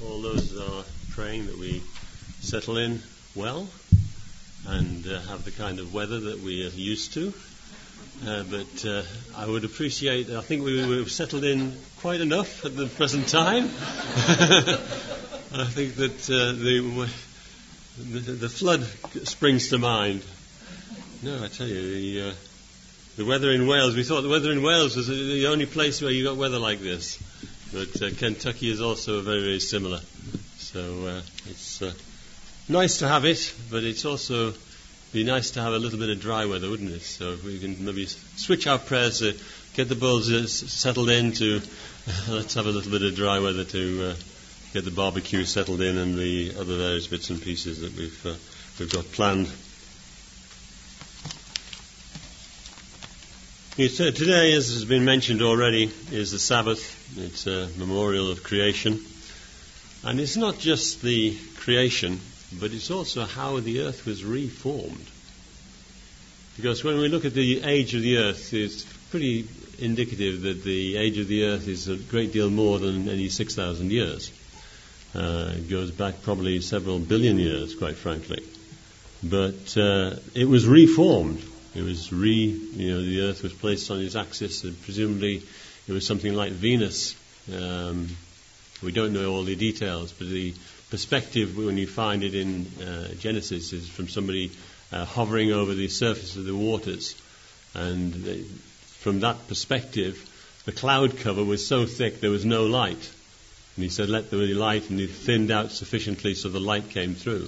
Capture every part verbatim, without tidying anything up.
all those are praying that we settle in well and uh, have the kind of weather that we are used to. Uh, but uh, I would appreciate, I think we, we've settled in quite enough at the present time. I think that uh, the, the the flood springs to mind. No, I tell you, the, uh, the weather in Wales, we thought the weather in Wales was the only place where you got weather like this. But uh, Kentucky is also very, very similar. So uh, it's uh, nice to have it, but it's also be nice to have a little bit of dry weather, wouldn't it? So if we can maybe switch our prayers, uh, get the bulbs uh, settled in to, uh, let's have a little bit of dry weather to uh, get the barbecue settled in and the other various bits and pieces that we've uh, we've got planned. It's, uh, today, as has been mentioned already, is the Sabbath. It's a memorial of creation. And it's not just the creation, but it's also how the earth was reformed. Because when we look at the age of the earth, it's pretty indicative that the age of the earth is a great deal more than any six thousand years. Uh, it goes back probably several billion years, quite frankly. But uh, it was reformed. It was re, you know, the earth was placed on its axis, and presumably it was something like Venus. Um, we don't know all the details, but the perspective when you find it in uh, Genesis is from somebody uh, hovering over the surface of the waters. And they, from that perspective, the cloud cover was so thick there was no light. And he said, let there be light, and he thinned out sufficiently so the light came through.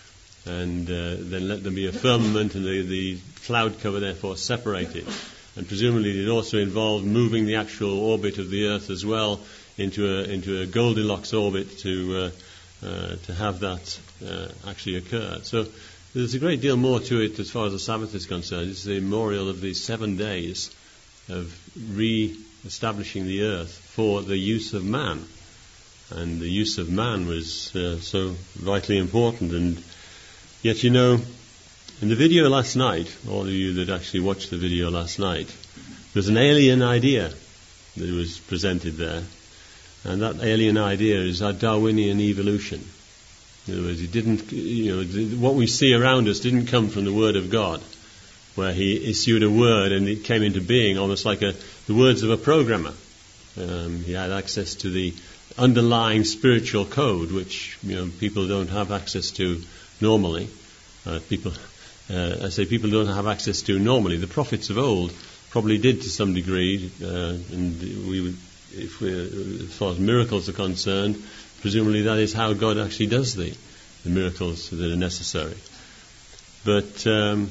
And uh, then let there be a firmament, and the, the cloud cover therefore separated. And presumably it also involved moving the actual orbit of the earth as well into a into a Goldilocks orbit to uh, uh, to have that uh, actually occur. So there's a great deal more to it as far as the Sabbath is concerned. It's the memorial of these seven days of re-establishing the earth for the use of man. And the use of man was uh, so vitally important. And yet, you know, in the video last night, all of you that actually watched the video last night, there's an alien idea that was presented there. And that alien idea is our Darwinian evolution. In other words, it didn't, you know, what we see around us didn't come from the Word of God, where He issued a word and it came into being almost like a, the words of a programmer. Um, he had access to the underlying spiritual code, which, you know, people don't have access to normally. Uh, people, uh, I say people don't have access to normally. The prophets of old probably did to some degree, uh, and we would, if we, as far as miracles are concerned, presumably that is how God actually does the, the miracles that are necessary. But um,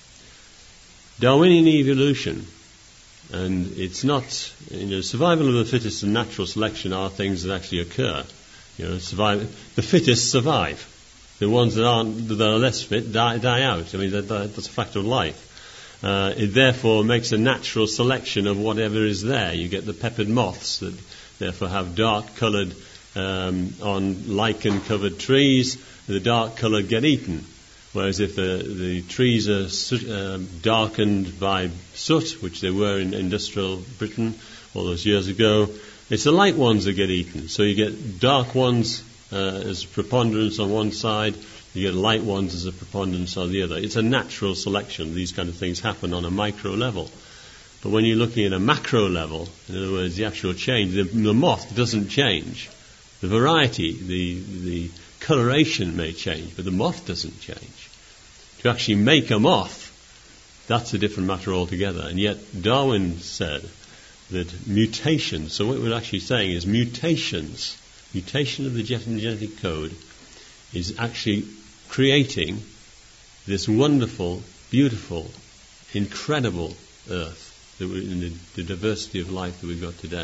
Darwinian evolution, and it's not, you know, survival of the fittest and natural selection are things that actually occur. You know, survive, the fittest survive. The ones that aren't, that are less fit, die, die out. I mean, that, that, that's a fact of life. Uh, it therefore makes a natural selection of whatever is there. You get the peppered moths that therefore have dark-coloured, um, on lichen-covered trees. The dark-coloured get eaten. Whereas if the, the trees are soot, um, darkened by soot, which they were in industrial Britain all those years ago, it's the light ones that get eaten. So you get dark ones uh, as preponderance on one side, you get light ones as a preponderance on the other. It's a natural selection. These kind of things happen on a micro level. But when you're looking at a macro level, in other words, the actual change, the, the moth doesn't change. The variety, the the coloration may change, but the moth doesn't change. To actually make a moth, that's a different matter altogether. And yet Darwin said that mutations, so what we're actually saying is mutations, mutation of the genetic code is actually creating this wonderful, beautiful, incredible earth that we, in the, the diversity of life that we've got today.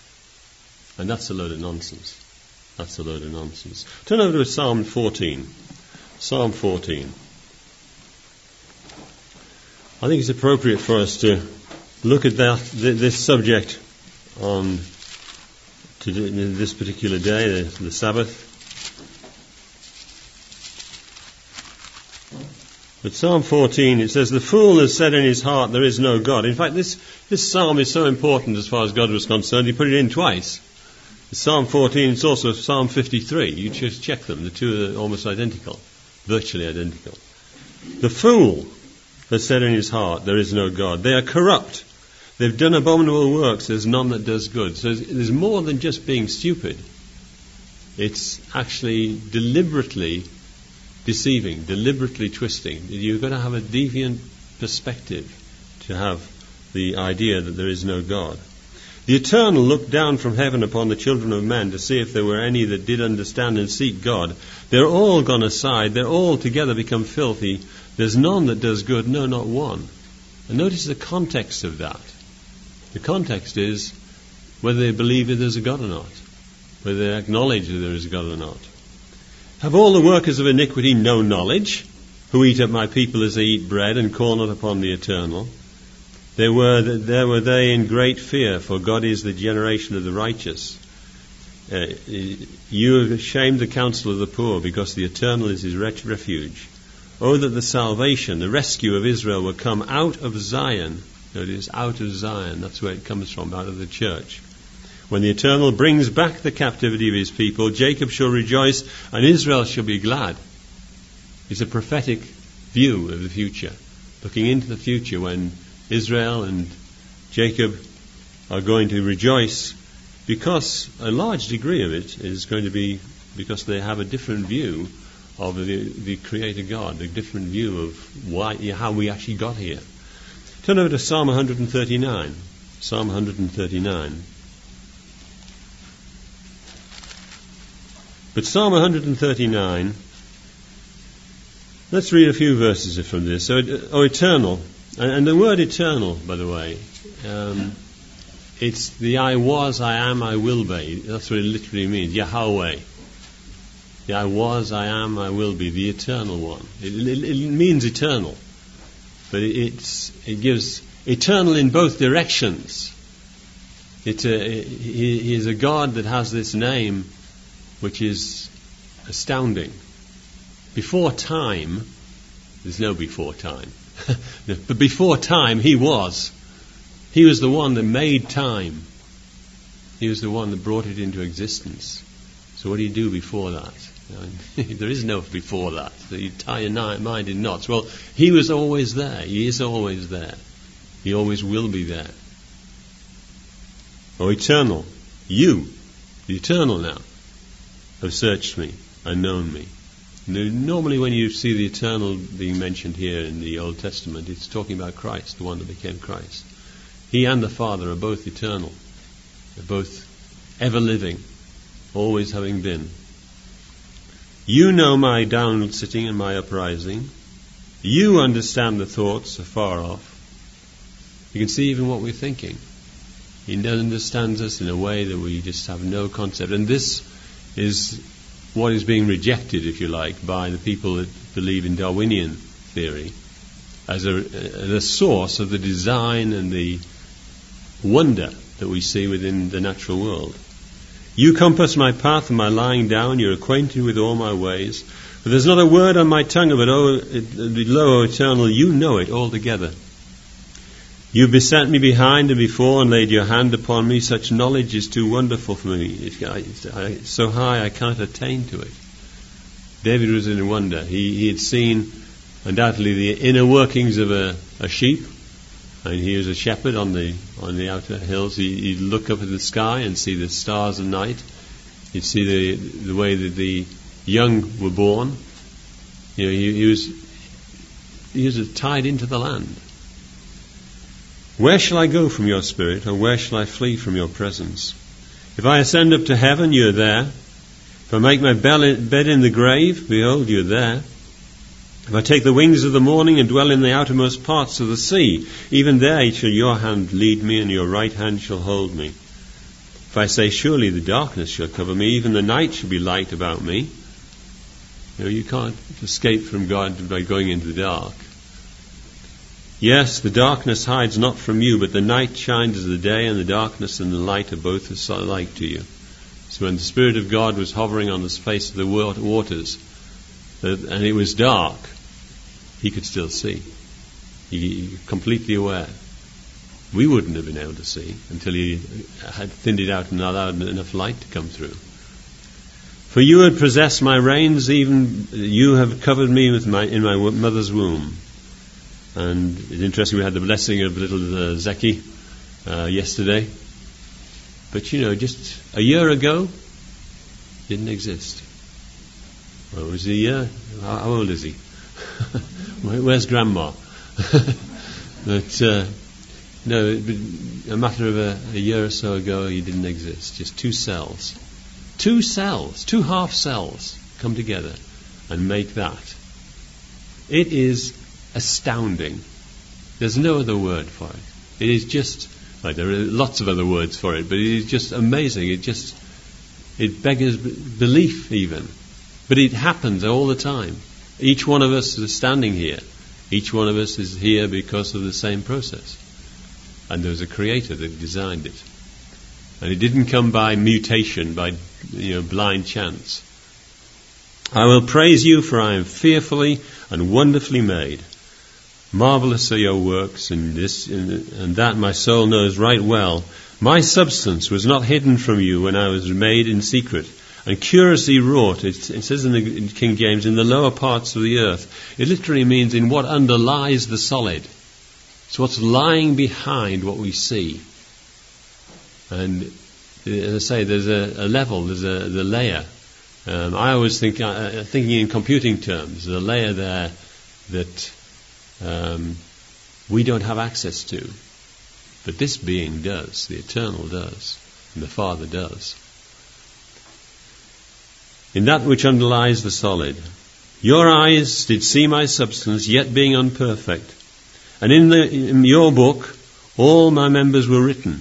And that's a load of nonsense. That's a load of nonsense. Turn over to Psalm fourteen. Psalm fourteen. I think it's appropriate for us to look at that, this subject on to this particular day, the, the Sabbath. But Psalm fourteen, it says, "The fool has said in his heart, there is no God." In fact, this, this psalm is so important as far as God was concerned, he put it in twice. Psalm fourteen, it's also Psalm fifty-three. You just check them. The two are almost identical, virtually identical. The fool has said in his heart, there is no God. They are corrupt. They've done abominable works. There's none that does good. So there's more than just being stupid. It's actually deliberately deceiving, deliberately twisting. You've got to have a deviant perspective to have the idea that there is no God. The Eternal looked down from heaven upon the children of men to see if there were any that did understand and seek God. They're all gone aside. They're all together become filthy. There's none that does good, no, not one. And notice the context of that. The context is whether they believe that there's a God or not, whether they acknowledge that there is a God or not. Have all the workers of iniquity no knowledge, who eat up my people as they eat bread, and call not upon the Eternal? There were, there were they in great fear, for God is the generation of the righteous. Uh, you have shamed the counsel of the poor, because the Eternal is his refuge. Oh, that the salvation, the rescue of Israel will come out of Zion. Notice, out of Zion, that's where it comes from, out of the church. When the Eternal brings back the captivity of his people, Jacob shall rejoice, and Israel shall be glad. It's a prophetic view of the future, looking into the future when Israel and Jacob are going to rejoice, because a large degree of it is going to be because they have a different view of the, the Creator God, a different view of why, how we actually got here. Turn over to Psalm one thirty-nine. Psalm one thirty-nine. But Psalm one thirty-nine, let's read a few verses from this. So, O Eternal, and, and the word eternal, by the way, um, it's the I was, I am, I will be. That's what it literally means, Yahweh. The I was, I am, I will be, the eternal one. It, it, it means eternal, but it, it's, it gives eternal in both directions. It's a, he, he is a God that has this name which is astounding. Before time, there's no before time, but before time he was. He was the one that made time. He was the one that brought it into existence. So what do you do before that? There is no before that. So you tie your mind in knots. Well, he was always there. He is always there. He always will be there. O Eternal, you, the Eternal now, have searched me and known me. Normally when you see the Eternal being mentioned here in the Old Testament, it's talking about Christ, the one that became Christ. He and the Father are both eternal. They're both ever living, always having been. You know my down sitting and my uprising. You understand the thoughts afar off. You can see even what we're thinking. He understands us in a way that we just have no concept. And this is what is being rejected, if you like, by the people that believe in Darwinian theory as a, as a source of the design and the wonder that we see within the natural world. You compass my path and my lying down. You're acquainted with all my ways. For there's not a word on my tongue, but oh, below, O Eternal, you know it altogether. You beset me behind and before and laid your hand upon me. Such knowledge is too wonderful for me. It's so high I cannot attain to it. David was in a wonder. He, he had seen undoubtedly the inner workings of a, a sheep. And he was a shepherd on the on the outer hills. He, he'd look up at the sky and see the stars at night. He'd see the the way that the young were born. You know, he, he was he was tied into the land. Where shall I go from your spirit, or where shall I flee from your presence? If I ascend up to heaven, you are there. If I make my bed in the grave, behold, you are there. If I take the wings of the morning and dwell in the outermost parts of the sea, even there shall your hand lead me, and your right hand shall hold me. If I say, surely the darkness shall cover me, even the night shall be light about me. You know, you can't escape from God by going into the dark. Yes, the darkness hides not from you, but the night shines as the day, and the darkness and the light are both alike to you. So when the Spirit of God was hovering on the face of the waters, and it was dark, he could still see. He completely aware. we wouldn't have been able to see until he had thinned it out and allowed enough light to come through. For you had possessed my reins, even you have covered me with my in my mother's womb. And it's interesting, we had the blessing of little uh, Zeki uh, yesterday. But you know, just a year ago, didn't exist. Well, was he a year? How, how old is he? Where's Grandma? But uh, no, a matter of a, a year or so ago, he didn't exist. Just two cells. Two cells, two half cells come together and make that. It is astounding. There's no other word for it. It is just, like there are lots of other words for it, but it is just amazing. It just, it beggars belief even. But it happens all the time. Each one of us is standing here. Each one of us is here because of the same process. And there was a creator that designed it. And it didn't come by mutation, by you know, blind chance. I will praise you, for I am fearfully and wonderfully made. Marvelous are your works, and this and that my soul knows right well. My substance was not hidden from you when I was made in secret, and curiously wrought. It, it says in the in King James, in the lower parts of the earth. It literally means in what underlies the solid. It's what's lying behind what we see. And as I say, there's a, a level, there's a the layer. Um, I always think, uh, thinking in computing terms, the layer there that um, we don't have access to, but this being does, the eternal does, and the Father does. In that which underlies the solid, your eyes did see my substance, yet being unperfect, and in, the, in your book all my members were written.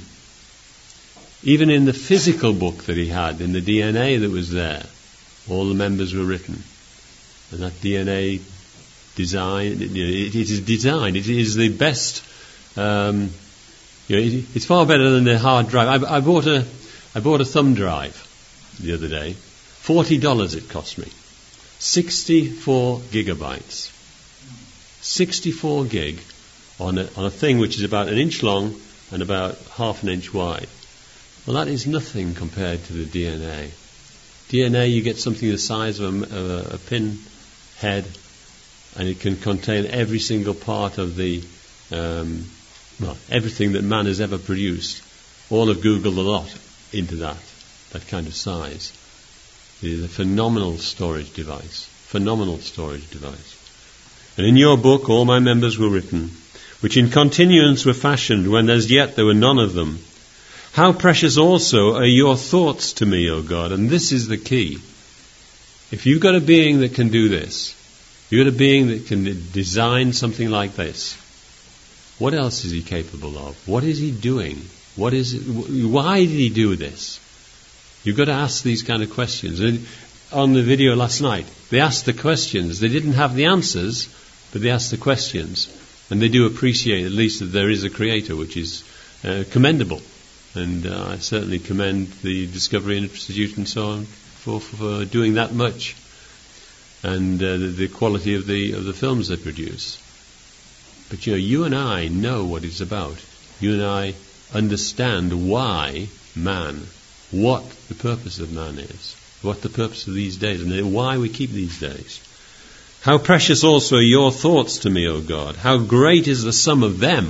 Even in the physical book that he had, in the D N A that was there, all the members were written. And that D N A design, it, it is designed, it is the best, um, you know, it, it's far better than the hard drive. I, I bought a, I bought a thumb drive the other day. Forty dollars it cost me. Sixty-four gigabytes. Sixty-four gig on a, on a thing which is about an inch long and about half an inch wide. Well, that is nothing compared to the D N A. D N A, you get something the size of a, of a, a pin head, and it can contain every single part of the, um, well, everything that man has ever produced. All of Google a lot into that, that kind of size. It is a phenomenal storage device. Phenomenal storage device. And in your book all my members were written, which in continuance were fashioned when as yet there were none of them. How precious also are your thoughts to me, O God. And this is the key. If you've got a being that can do this, you've got a being that can design something like this, what else is he capable of? What is he doing? What is it, why did he do this? You've got to ask these kind of questions. And on the video last night, they asked the questions. They didn't have the answers, but they asked the questions. And they do appreciate at least that there is a creator, which is uh, commendable. And uh, I certainly commend the Discovery Institute and so on for, for doing that much, and uh, the, the quality of the of the films they produce. But you know, you and I know what it's about. You and I understand why man, what the purpose of man is, what the purpose of these days, and why we keep these days. How precious also are your thoughts to me, O God. How great is the sum of them.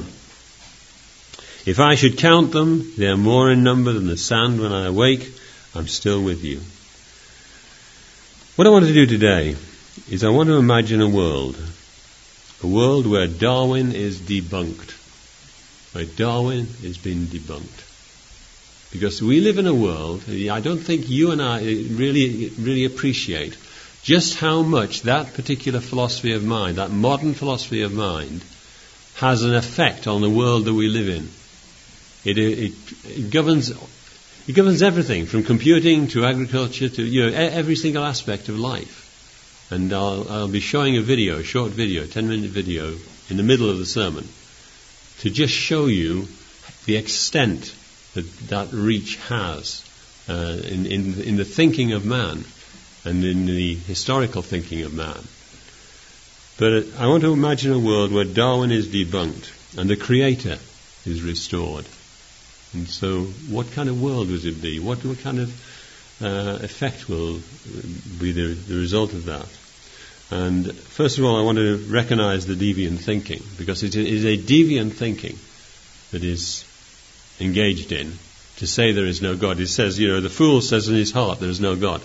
If I should count them, they are more in number than the sand. When I awake, I'm still with you. What I want to do today is I want to imagine a world, a world where Darwin is debunked, where Darwin has been debunked. Because we live in a world, I don't think you and I really, really appreciate just how much that particular philosophy of mind, that modern philosophy of mind, has an effect on the world that we live in. It, it, it governs it governs everything from computing to agriculture to you know every single aspect of life. And I'll, I'll be showing a video, a short video, a ten minute video in the middle of the sermon to just show you the extent that that reach has uh, in, in in the thinking of man and in the historical thinking of man. But I want to imagine a world where Darwin is debunked and the Creator is restored. And so what kind of world would it be? What, what kind of uh, effect will be the, the result of that? And first of all, I want to recognize the deviant thinking, because it is a deviant thinking that is engaged in to say there is no God. It says, you know, the fool says in his heart there is no God.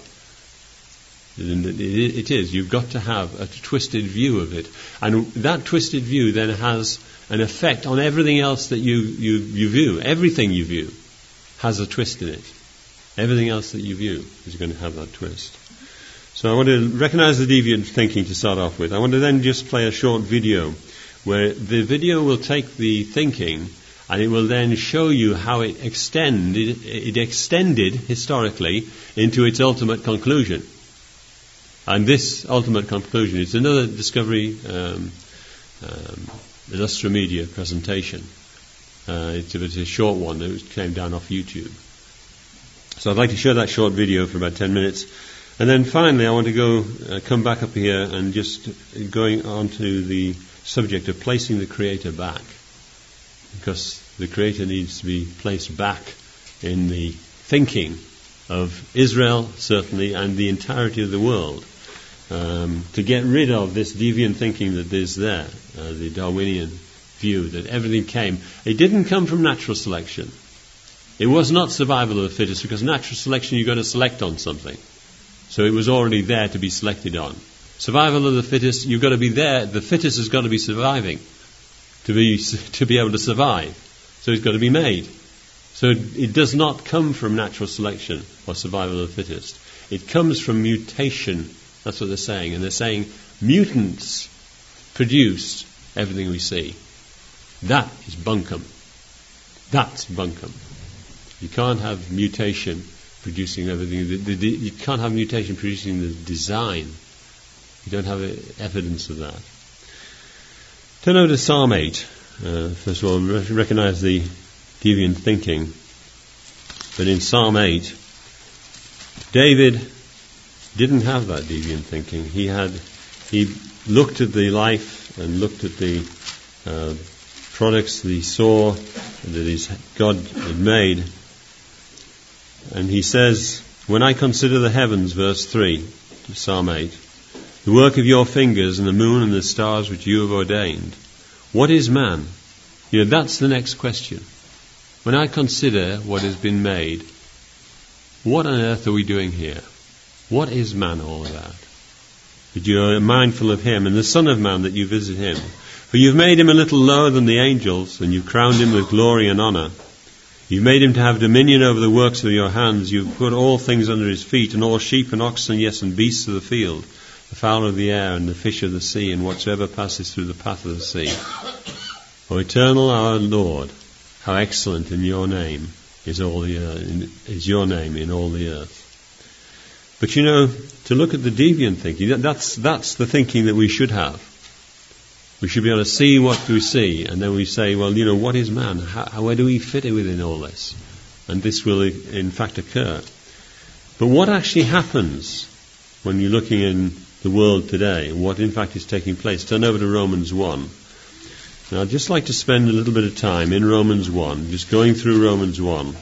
It is. You've got to have a twisted view of it. And that twisted view then has an effect on everything else that you, you, you view. Everything you view has a twist in it. Everything else that you view is going to have that twist. So I want to recognize the deviant thinking to start off with. I want to then just play a short video where the video will take the thinking and it will then show you how it extended, it extended historically into its ultimate conclusion. And this ultimate conclusion is another Discovery um, um, Illustra Media presentation. Uh, it's, it's a short one that came down off YouTube. So I'd like to show that short video for about ten minutes. And then finally I want to go, uh, come back up here and just going on to the subject of placing the Creator back. Because the Creator needs to be placed back in the thinking of Israel, certainly, and the entirety of the world. Um, to get rid of this deviant thinking that is there, uh, the Darwinian view that everything came. It didn't come from natural selection. It was not survival of the fittest, because natural selection you've got to select on something. So it was already there to be selected on. Survival of the fittest, you've got to be there. The fittest has got to be surviving to be to be able to survive. So it's got to be made. So it, it does not come from natural selection or survival of the fittest. It comes from mutation. That's what they're saying. And they're saying mutants produced everything we see. That is bunkum. That's bunkum. You can't have mutation producing everything. The, the, the, you can't have mutation producing the design. You don't have evidence of that. Turn over to Psalm eight. Uh, first of all, recognize the deviant thinking. But in Psalm eight, David didn't have that deviant thinking. He had, he looked at the life and looked at the uh, products that he saw that his God had made, and he says, "When I consider the heavens," verse three, Psalm eight, "the work of your fingers, and the moon and the stars which you have ordained, what is man?" You know, that's the next question. When I consider what has been made, what on earth are we doing here? What is man all about? That you are mindful of him and the Son of Man, that you visit him. For you've made him a little lower than the angels, and you've crowned him with glory and honour. You've made him to have dominion over the works of your hands. You've put all things under his feet, and all sheep and oxen, yes, and beasts of the field, the fowl of the air, and the fish of the sea, and whatsoever passes through the path of the sea. O eternal our Lord, how excellent in your name is all the earth, is your name in all the earth. But you know, to look at the deviant thinking, that's that's the thinking that we should have. We should be able to see what we see, and then we say, well, you know, what is man? How, where do we fit in within all this? And this will, in fact, occur. But what actually happens when you're looking in the world today, what in fact is taking place? Turn over to Romans one. Now, I'd just like to spend a little bit of time in Romans one, just going through Romans one,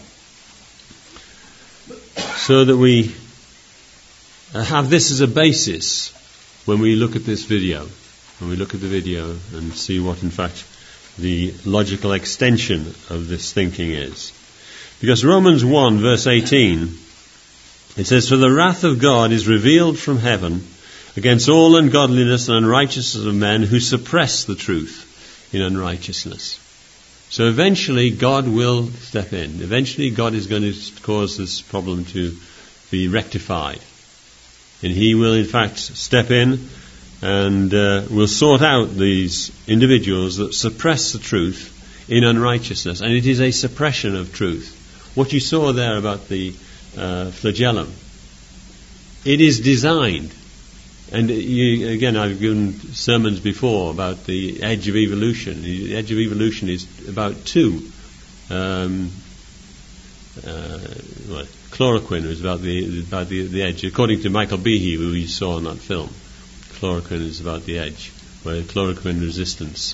so that we have this as a basis when we look at this video, when we look at the video and see what in fact the logical extension of this thinking is. Because Romans one verse eighteen, it says, "For the wrath of God is revealed from heaven against all ungodliness and unrighteousness of men who suppress the truth in unrighteousness." So eventually God will step in. Eventually God is going to cause this problem to be rectified. And he will in fact step in and uh, will sort out these individuals that suppress the truth in unrighteousness. And it is a suppression of truth. What you saw there about the uh, flagellum, it is designed. And you, again, I've given sermons before about the edge of evolution. The edge of evolution is about two. Um, uh, well, chloroquine is about the about the, the edge. According to Michael Behe, who we saw in that film, chloroquine is about the edge, where chloroquine resistance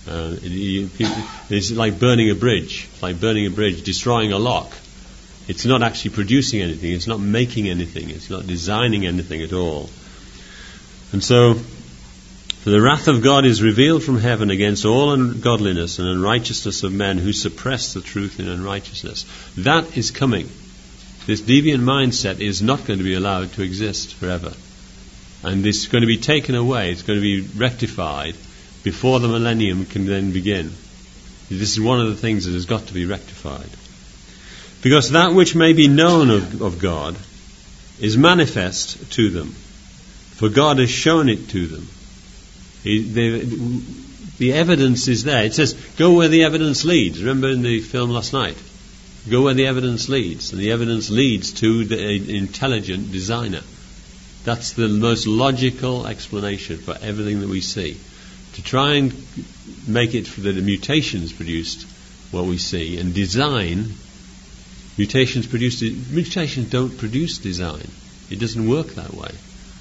Uh, it, you, it's like burning a bridge, it's like burning a bridge, destroying a lock. It's not actually producing anything, it's not making anything, it's not designing anything at all. And so, for the wrath of God is revealed from heaven against all ungodliness and unrighteousness of men who suppress the truth in unrighteousness. That is coming. This deviant mindset is not going to be allowed to exist forever. And it's going to be taken away, it's going to be rectified before the millennium can then begin. This is one of the things that has got to be rectified. Because that which may be known of, of God is manifest to them. For God has shown it to them. He, they, the evidence is there. It says, go where the evidence leads. Remember in the film last night? Go where the evidence leads. And the evidence leads to the intelligent designer. That's the most logical explanation for everything that we see. To try and make it that the mutations produced what we see, and design, mutations produce, mutations don't produce design. It doesn't work that way.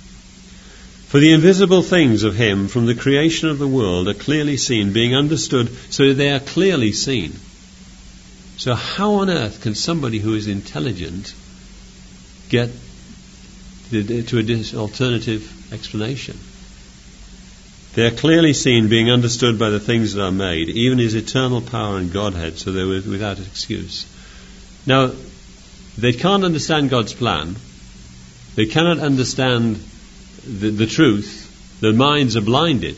For the invisible things of Him from the creation of the world are clearly seen, being understood, so they are clearly seen. So how on earth can somebody who is intelligent get to an alternative explanation? They are clearly seen, being understood by the things that are made, even His eternal power and Godhead, so they were without excuse. Now, they can't understand God's plan. They cannot understand the, the truth. Their minds are blinded.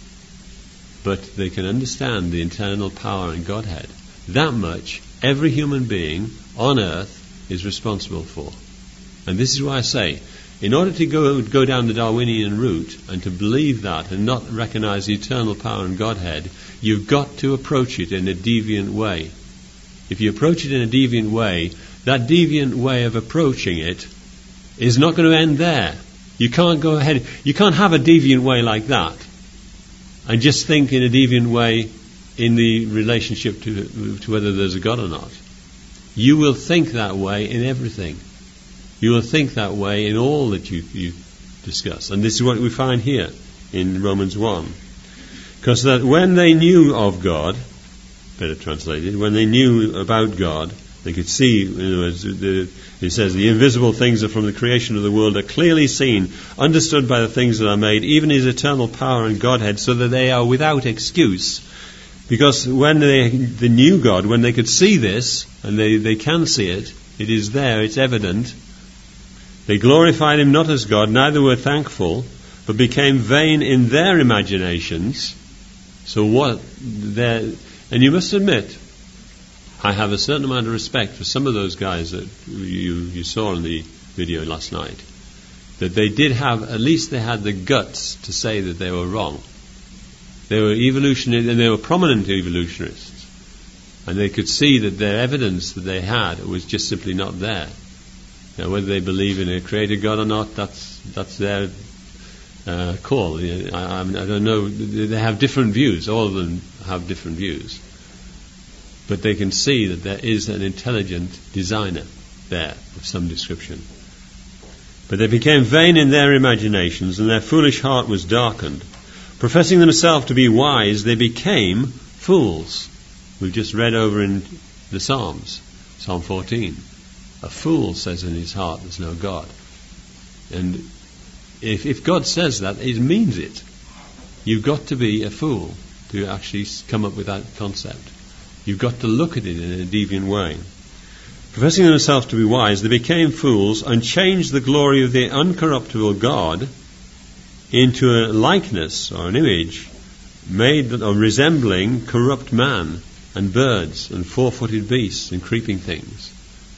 But they can understand the eternal power and Godhead. That much every human being on earth is responsible for. And this is why I say, in order to go go down the Darwinian route and to believe that and not recognize the eternal power and Godhead, you've got to approach it in a deviant way. If you approach it in a deviant way, that deviant way of approaching it is not going to end there. You can't go ahead, you can't have a deviant way like that and just think in a deviant way in the relationship to, to whether there's a God or not. You will think that way in everything. You will think that way in all that you, you discuss. And this is what we find here in Romans one. Because that when they knew of God, better translated, when they knew about God, they could see, in other words, the, it says, the invisible things are from the creation of the world are clearly seen, understood by the things that are made, even His eternal power and Godhead, so that they are without excuse. Because when they, they knew God, when they could see this, and they, they can see it, it is there, it's evident. They glorified Him not as God, neither were thankful, but became vain in their imaginations. So what? And you must admit, I have a certain amount of respect for some of those guys that you, you saw in the video last night. That they did have, at least they had the guts to say that they were wrong. They were evolutionists, and they were prominent evolutionists. And they could see that their evidence that they had was just simply not there. Now, whether they believe in a creator God or not, that's that's their uh, call. I, I, I don't know. They have different views. All of them have different views. But they can see that there is an intelligent designer there of some description. But they became vain in their imaginations, and their foolish heart was darkened. Professing themselves to be wise, they became fools. We've just read over in the Psalms, Psalm fourteen. A fool says in his heart, there's no God. And if, if God says that, it means it. You've got to be a fool to actually come up with that concept. You've got to look at it in a deviant way. Professing themselves to be wise, they became fools and changed the glory of the uncorruptible God into a likeness or an image made of resembling corrupt man and birds and four-footed beasts and creeping things.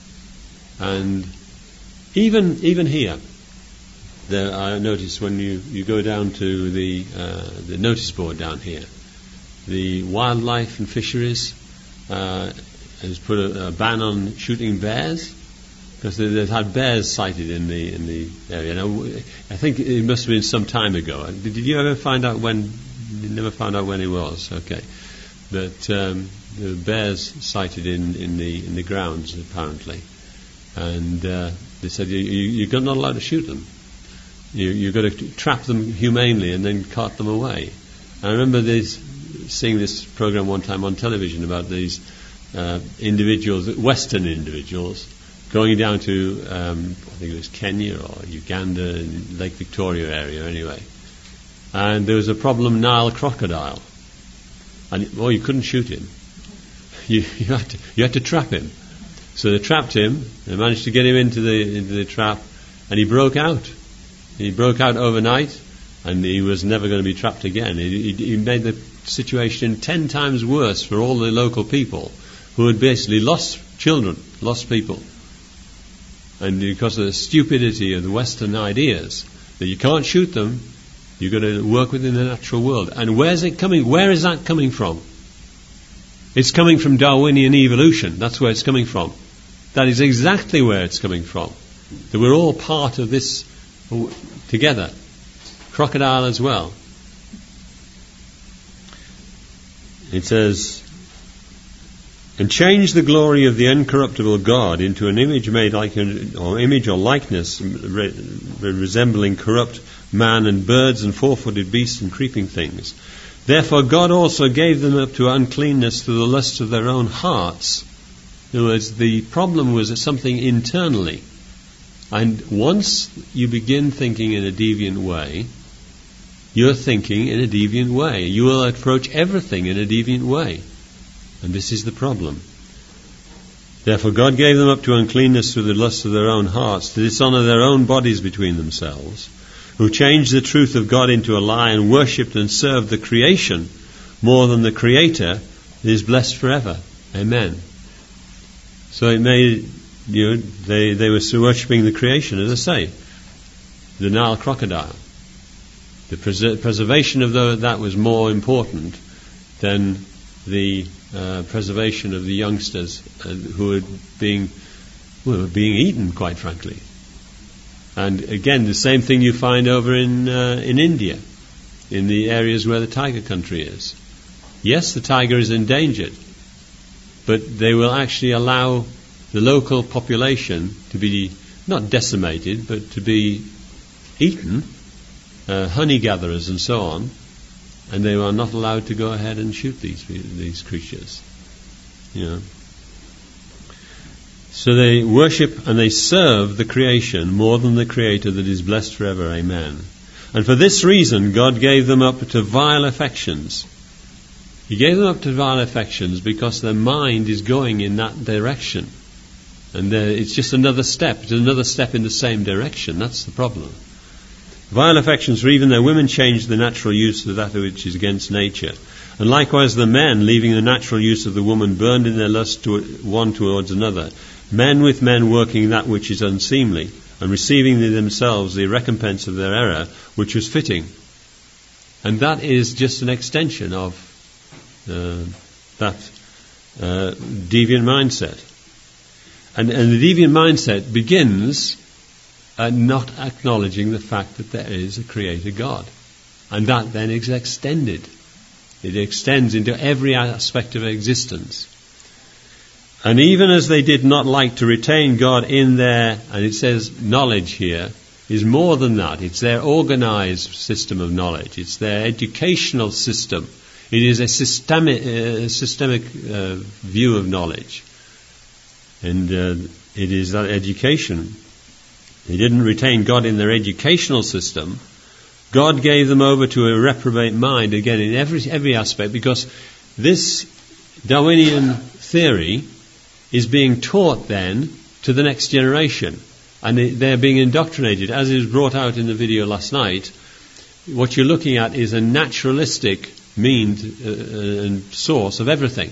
And even even here, there, I notice when you, you go down to the uh, the notice board down here, the wildlife and fisheries uh, has put a, a ban on shooting bears because they, they've had bears sighted in the in the area. Now, I think it must have been some time ago. Did, did you ever find out when? You never found out when it was. Okay, but um, the bears sighted in, in the in the grounds apparently. And uh, they said, you, you, you're not allowed to shoot them. You, you've got to trap them humanely and then cart them away. I remember this, seeing this program one time on television about these uh, individuals, Western individuals, going down to, um, I think it was Kenya or Uganda, Lake Victoria area anyway. And there was a problem, Nile crocodile. And, well, you couldn't shoot him. You, you, had to, you had to trap him. So they trapped him, they managed to get him into the, into the trap, and he broke out. He broke out overnight, and he was never going to be trapped again. He, he, he made the situation ten times worse for all the local people who had basically lost children, lost people. And because of the stupidity of the Western ideas, that you can't shoot them, you've got to work within the natural world. And where's it coming? Where is that coming from? It's coming from Darwinian evolution. That's where it's coming from. That is exactly where it's coming from. That we're all part of this together. Crocodile as well. It says, and change the glory of the incorruptible God into an image made like an, or image or likeness re, resembling corrupt man and birds and four-footed beasts and creeping things. Therefore God also gave them up to uncleanness through the lusts of their own hearts. In other words, the problem was something internally. And once you begin thinking in a deviant way, you're thinking in a deviant way. You will approach everything in a deviant way. And this is the problem. Therefore God gave them up to uncleanness through the lusts of their own hearts, to dishonour their own bodies between themselves, who changed the truth of God into a lie and worshipped and served the creation more than the Creator, is blessed forever. Amen. So it made, you know, they, they were worshipping the creation, as I say, the Nile crocodile. The pres- preservation of the, that was more important than the uh, preservation of the youngsters uh, who were being, well, were being eaten, quite frankly. And again, the same thing you find over in uh, in India, in the areas where the tiger country is. Yes, the tiger is endangered, but they will actually allow the local population to be not decimated, but to be eaten, uh, honey gatherers and so on, and they are not allowed to go ahead and shoot these these creatures. You know. So they worship and they serve the creation more than the Creator that is blessed forever. Amen. And for this reason God gave them up to vile affections. He gave them up to vile affections because their mind is going in that direction. And it's just another step. It's another step in the same direction. That's the problem. Vile affections, for even their women changed the natural use of that which is against nature. And likewise the men, leaving the natural use of the woman, burned in their lust to one towards another. Men with men working that which is unseemly, and receiving themselves the recompense of their error, which was fitting. And that is just an extension of uh, that uh, deviant mindset. And, and the deviant mindset begins at not acknowledging the fact that there is a Creator God. And that then is extended. It extends into every aspect of existence. And even as they did not like to retain God in their, and it says knowledge here, is more than that. It's their organized system of knowledge. It's their educational system. It is a systemic, uh, systemic uh, view of knowledge. And uh, it is that education. They didn't retain God in their educational system. God gave them over to a reprobate mind, again, in every every aspect, because this Darwinian theory is being taught then to the next generation. And they're being indoctrinated. As is brought out in the video last night, what you're looking at is a naturalistic mean uh, and source of everything.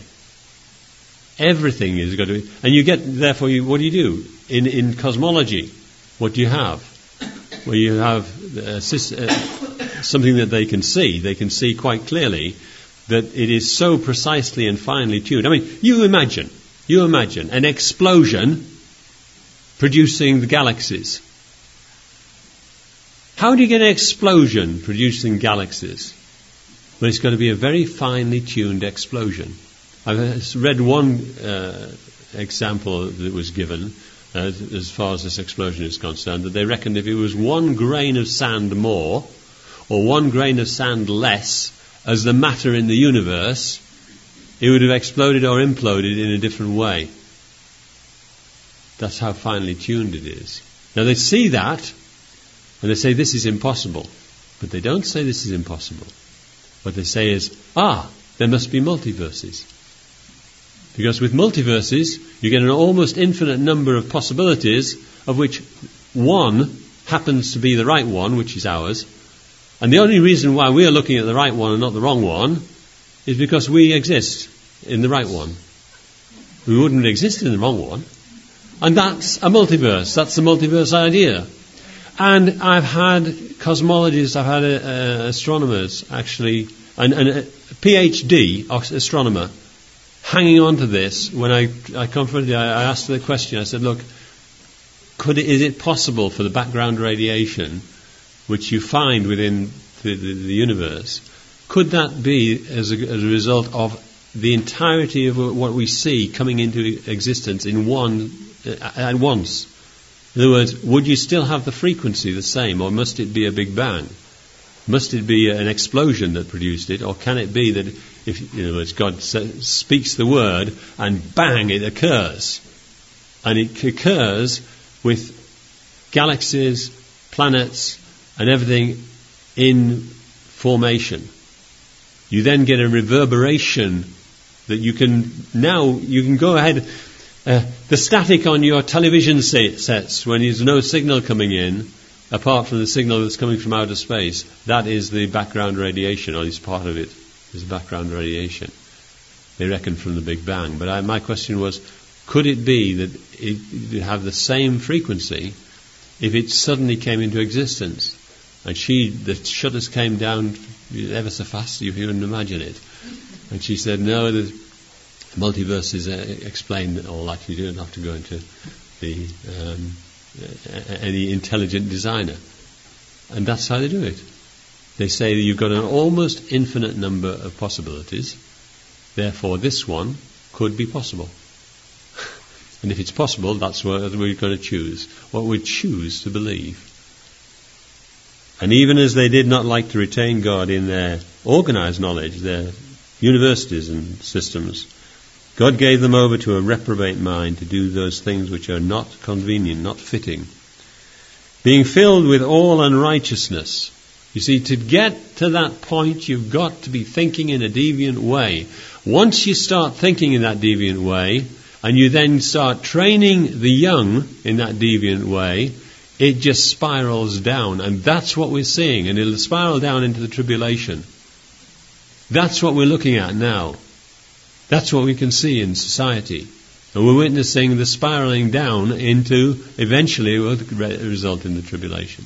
Everything is going to be... And you get, therefore, you, what do you do? In, in cosmology, what do you have? Well, you have uh, uh, something that they can see. They can see quite clearly that it is so precisely and finely tuned. I mean, you imagine... You imagine an explosion producing the galaxies. How do you get an explosion producing galaxies? Well, it's got to be a very finely tuned explosion. I've read one uh, example that was given uh, as far as this explosion is concerned, that they reckoned if it was one grain of sand more or one grain of sand less as the matter in the universe, it would have exploded or imploded in a different way. That's how finely tuned it is. Now they see that, and they say this is impossible. But they don't say this is impossible. What they say is, ah, there must be multiverses. Because with multiverses, you get an almost infinite number of possibilities, of which one happens to be the right one, which is ours. And the only reason why we are looking at the right one and not the wrong one is because we exist in the right one. We wouldn't exist in the wrong one. And that's a multiverse. That's the multiverse idea. And I've had cosmologists, I've had uh, uh, astronomers actually, and, and a PhD astronomer hanging on to this. When I, I confronted, I, I asked the question, I said, look, could it, is it possible for the background radiation, which you find within the, the, the universe, could that be as a, as a result of the entirety of what we see coming into existence in one, uh, at once? In other words, would you still have the frequency the same, or must it be a big bang? Must it be an explosion that produced it, or can it be that, if, in other words, God speaks the word and bang, it occurs? And it occurs with galaxies, planets, and everything in formation. You then get a reverberation that you can, now you can go ahead. Uh, the static on your television set, sets when there's no signal coming in, apart from the signal that's coming from outer space, that is the background radiation, or at least part of it is the background radiation. They reckon from the Big Bang. But I, my question was, could it be that it would have the same frequency if it suddenly came into existence? And she, the shutters came down ever so fast, you couldn't imagine it. And she said, no, the multiverses uh, explain all that. You don't have to go into the um, uh, any intelligent designer. And that's how they do it. They say that you've got an almost infinite number of possibilities, therefore this one could be possible. And if it's possible, that's what we're going to choose, what we choose to believe. And even as they did not like to retain God in their organized knowledge, their universities and systems, God gave them over to a reprobate mind to do those things which are not convenient, not fitting. Being filled with all unrighteousness. You see, to get to that point, you've got to be thinking in a deviant way. Once you start thinking in that deviant way, and you then start training the young in that deviant way, it just spirals down. And that's what we're seeing. And it'll spiral down into the tribulation. That's what we're looking at now. That's what we can see in society. And we're witnessing the spiraling down into, eventually, will result in the tribulation.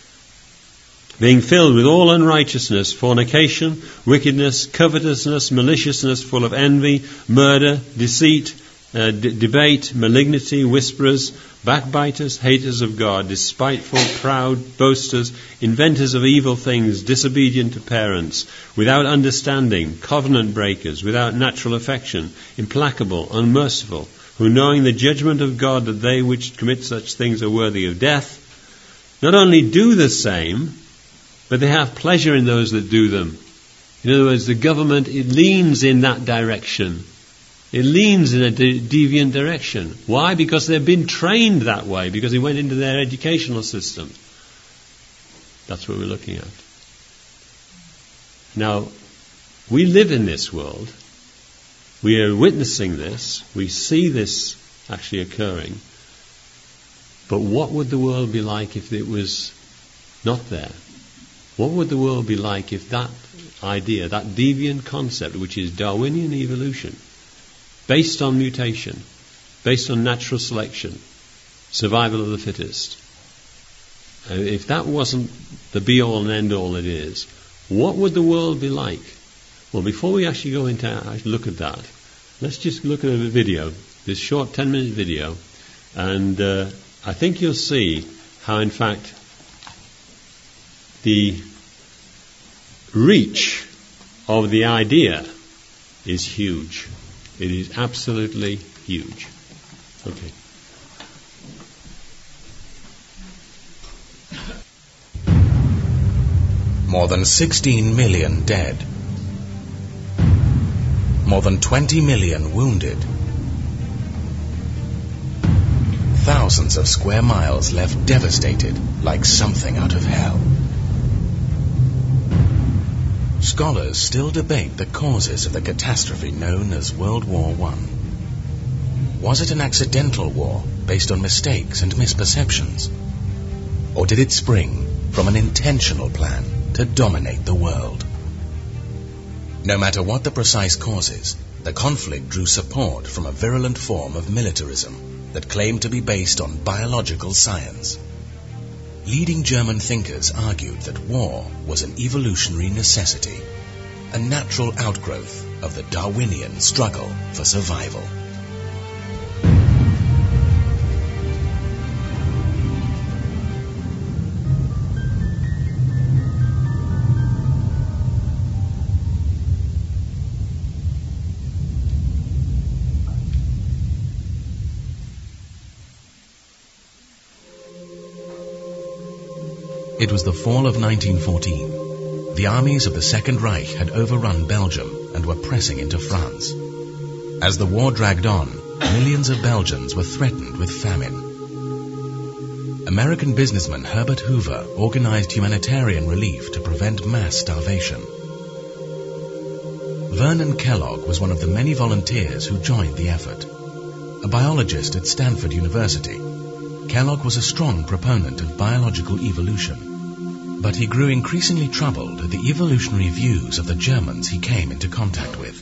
Being filled with all unrighteousness, fornication, wickedness, covetousness, maliciousness, full of envy, murder, deceit, uh, d- debate, malignity, whisperers, backbiters, haters of God, despiteful, proud, boasters, inventors of evil things, disobedient to parents, without understanding, covenant breakers, without natural affection, implacable, unmerciful, who knowing the judgment of God that they which commit such things are worthy of death, not only do the same, but they have pleasure in those that do them. In other words, the government, it leans in that direction. It leans in a de- deviant direction. Why? Because they've been trained that way, because it went into their educational system. That's what we're looking at. Now, we live in this world. We are witnessing this. We see this actually occurring. But what would the world be like if it was not there? What would the world be like if that idea, that deviant concept, which is Darwinian evolution, based on mutation, based on natural selection, survival of the fittest, uh, if that wasn't the be-all and end-all it is, what would the world be like? Well, before we actually go into actually look at that, let's just look at a video, this short ten-minute video, and uh, I think you'll see how, in fact, the reach of the idea is huge. It is absolutely huge. Okay. More than sixteen million dead. more than twenty million wounded. Thousands of square miles left devastated like something out of hell. Scholars still debate the causes of the catastrophe known as World War One. Was it an accidental war based on mistakes and misperceptions? Or did it spring from an intentional plan to dominate the world? No matter what the precise causes, the conflict drew support from a virulent form of militarism that claimed to be based on biological science. Leading German thinkers argued that war was an evolutionary necessity, a natural outgrowth of the Darwinian struggle for survival. It was the fall of nineteen fourteen. The armies of the Second Reich had overrun Belgium and were pressing into France. As the war dragged on, millions of Belgians were threatened with famine. American businessman Herbert Hoover organized humanitarian relief to prevent mass starvation. Vernon Kellogg was one of the many volunteers who joined the effort. A biologist at Stanford University, Kellogg was a strong proponent of biological evolution. But he grew increasingly troubled at the evolutionary views of the Germans he came into contact with.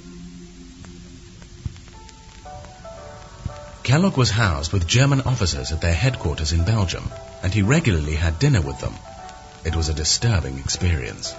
Kellogg was housed with German officers at their headquarters in Belgium, and he regularly had dinner with them. It was a disturbing experience.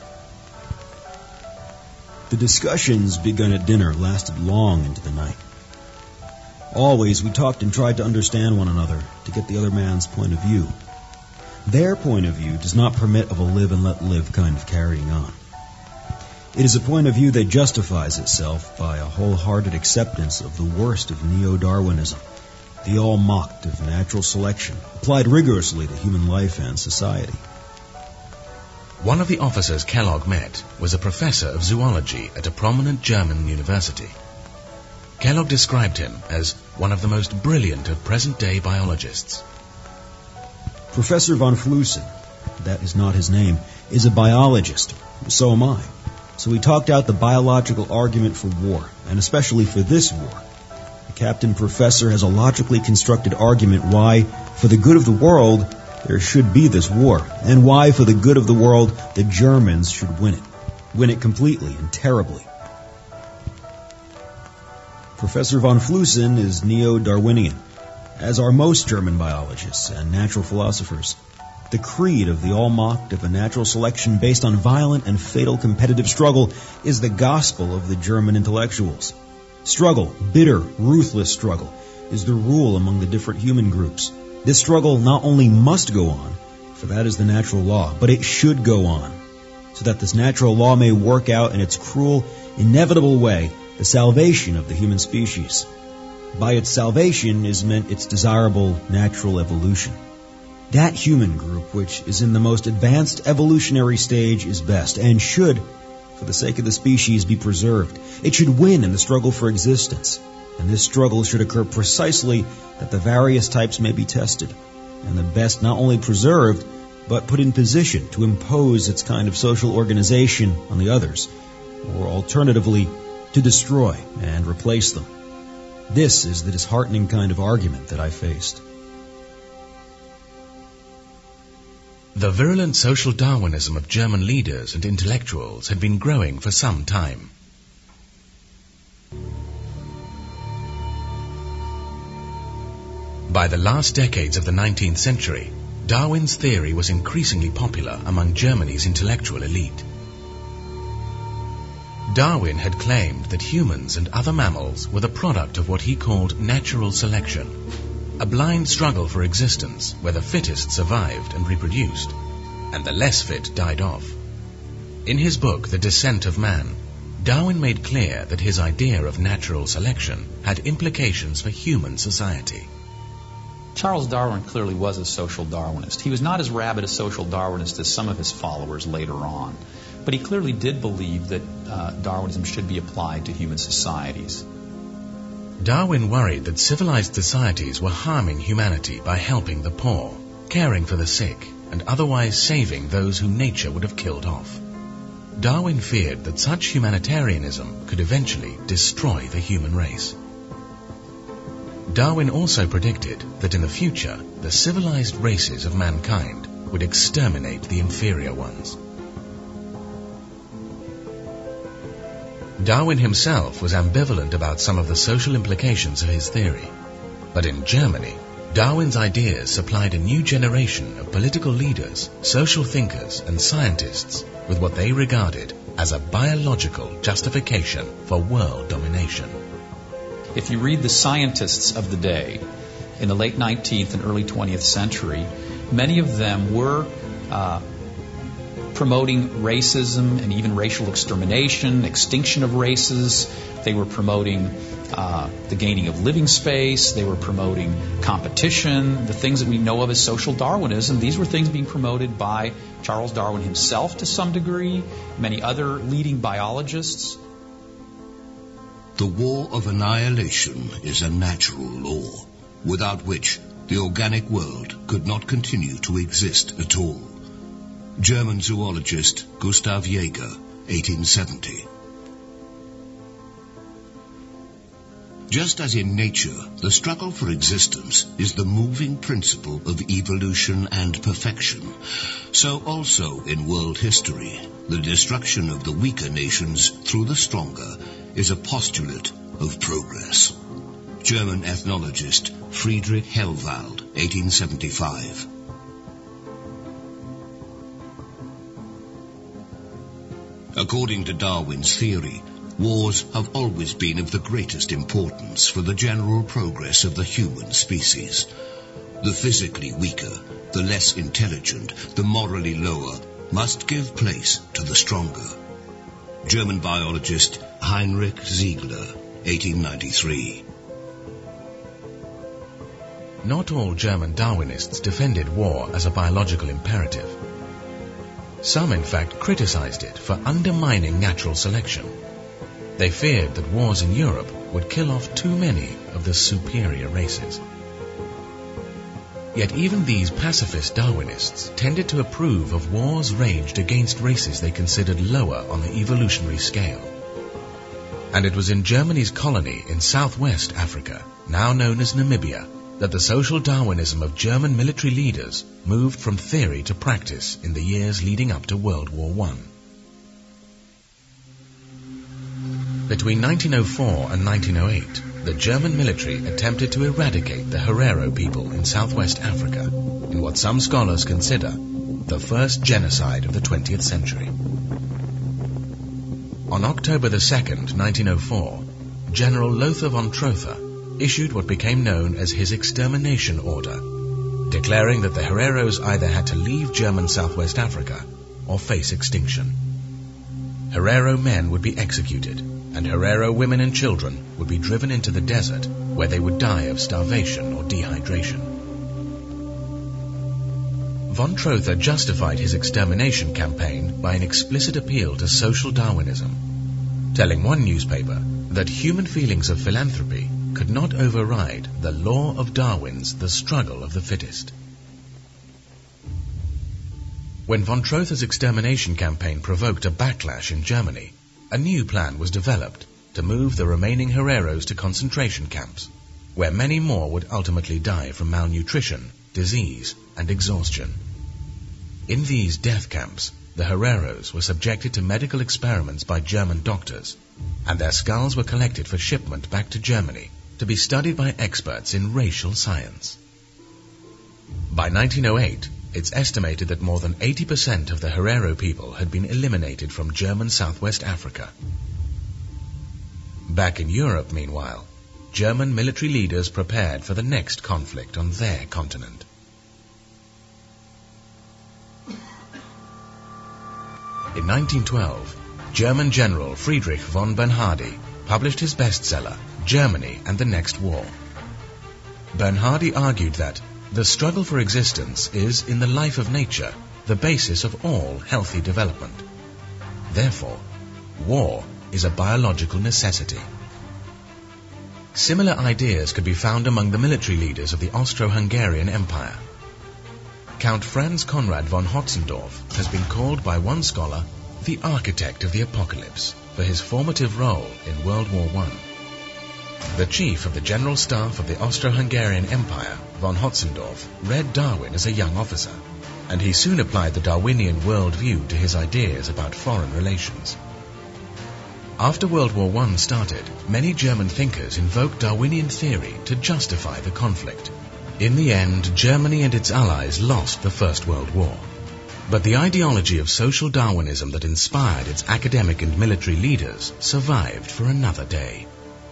The discussions begun at dinner lasted long into the night. Always we talked and tried to understand one another, to get the other man's point of view. Their point of view does not permit of a live-and-let-live kind of carrying on. It is a point of view that justifies itself by a wholehearted acceptance of the worst of neo-Darwinism, the all-mocked of natural selection, applied rigorously to human life and society. One of the officers Kellogg met was a professor of zoology at a prominent German university. Kellogg described him as one of the most brilliant of present-day biologists. Professor von Flusen, that is not his name, is a biologist. So am I. So we talked out the biological argument for war, and especially for this war. The Captain Professor has a logically constructed argument why, for the good of the world, there should be this war, and why, for the good of the world, the Germans should win it. Win it completely and terribly. Professor von Flusen is neo-Darwinian, as are most German biologists and natural philosophers. The creed of the all-mocked of a natural selection based on violent and fatal competitive struggle is the gospel of the German intellectuals. Struggle, bitter, ruthless struggle, is the rule among the different human groups. This struggle not only must go on, for that is the natural law, but it should go on, so that this natural law may work out in its cruel, inevitable way the salvation of the human species. By its salvation is meant its desirable natural evolution. That human group which is in the most advanced evolutionary stage is best and should, for the sake of the species, be preserved. It should win in the struggle for existence, and this struggle should occur precisely that the various types may be tested, and the best not only preserved, but put in position to impose its kind of social organization on the others, or alternatively, to destroy and replace them. This is the disheartening kind of argument that I faced. The virulent social Darwinism of German leaders and intellectuals had been growing for some time. By the last decades of the nineteenth century, Darwin's theory was increasingly popular among Germany's intellectual elite. Darwin had claimed that humans and other mammals were the product of what he called natural selection, a blind struggle for existence where the fittest survived and reproduced, and the less fit died off. In his book, The Descent of Man, Darwin made clear that his idea of natural selection had implications for human society. Charles Darwin clearly was a social Darwinist. He was not as rabid a social Darwinist as some of his followers later on. but he clearly did believe that uh, Darwinism should be applied to human societies. Darwin worried that civilized societies were harming humanity by helping the poor, caring for the sick, and otherwise saving those whom nature would have killed off. Darwin feared that such humanitarianism could eventually destroy the human race. Darwin also predicted that in the future, the civilized races of mankind would exterminate the inferior ones. Darwin himself was ambivalent about some of the social implications of his theory. But in Germany, Darwin's ideas supplied a new generation of political leaders, social thinkers, and scientists with what they regarded as a biological justification for world domination. If you read the scientists of the day in the late nineteenth and early twentieth century, many of them were uh, promoting racism and even racial extermination, extinction of races. They were promoting uh, the gaining of living space. They were promoting competition, the things that we know of as social Darwinism. These were things being promoted by Charles Darwin himself to some degree, many other leading biologists. The war of annihilation is a natural law, without which the organic world could not continue to exist at all. German zoologist Gustav Jaeger, eighteen seventy. Just as in nature, the struggle for existence is the moving principle of evolution and perfection, so also in world history, the destruction of the weaker nations through the stronger is a postulate of progress. German ethnologist Friedrich Hellwald, eighteen seventy-five. According to Darwin's theory, wars have always been of the greatest importance for the general progress of the human species. The physically weaker, the less intelligent, the morally lower, must give place to the stronger. German biologist Heinrich Ziegler, eighteen ninety-three. Not all German Darwinists defended war as a biological imperative. Some, in fact, criticized it for undermining natural selection. They feared that wars in Europe would kill off too many of the superior races. Yet even these pacifist Darwinists tended to approve of wars waged against races they considered lower on the evolutionary scale. And it was in Germany's colony in southwest Africa, now known as Namibia, that the social Darwinism of German military leaders moved from theory to practice in the years leading up to World War One. Between nineteen oh four and nineteen oh eight, the German military attempted to eradicate the Herero people in southwest Africa in what some scholars consider the first genocide of the twentieth century. On October the second, nineteen oh four, General Lothar von Trotha issued what became known as his extermination order, declaring that the Hereros either had to leave German Southwest Africa or face extinction. Herero men would be executed, and Herero women and children would be driven into the desert where they would die of starvation or dehydration. Von Trotha justified his extermination campaign by an explicit appeal to social Darwinism, telling one newspaper that human feelings of philanthropy could not override the law of Darwin's the struggle of the fittest. When von Trotha's extermination campaign provoked a backlash in Germany, a new plan was developed to move the remaining Hereros to concentration camps, where many more would ultimately die from malnutrition, disease, and exhaustion. In these death camps, the Hereros were subjected to medical experiments by German doctors, and their skulls were collected for shipment back to Germany to be studied by experts in racial science. By nineteen oh eight, it's estimated that more than eighty percent of the Herero people had been eliminated from German Southwest Africa. Back in Europe, meanwhile, German military leaders prepared for the next conflict on their continent. In nineteen twelve, German General Friedrich von Bernhardi published his bestseller, Germany and the Next War. Bernhardi argued that the struggle for existence is, in the life of nature, the basis of all healthy development. Therefore, war is a biological necessity. Similar ideas could be found among the military leaders of the Austro-Hungarian Empire. Count Franz Conrad von Hotzendorf has been called by one scholar the architect of the apocalypse for his formative role in World War One. The chief of the General Staff of the Austro-Hungarian Empire, von Hotzendorf, read Darwin as a young officer, and he soon applied the Darwinian worldview to his ideas about foreign relations. After World War One started, many German thinkers invoked Darwinian theory to justify the conflict. In the end, Germany and its allies lost the First World War. But the ideology of social Darwinism that inspired its academic and military leaders survived for another day.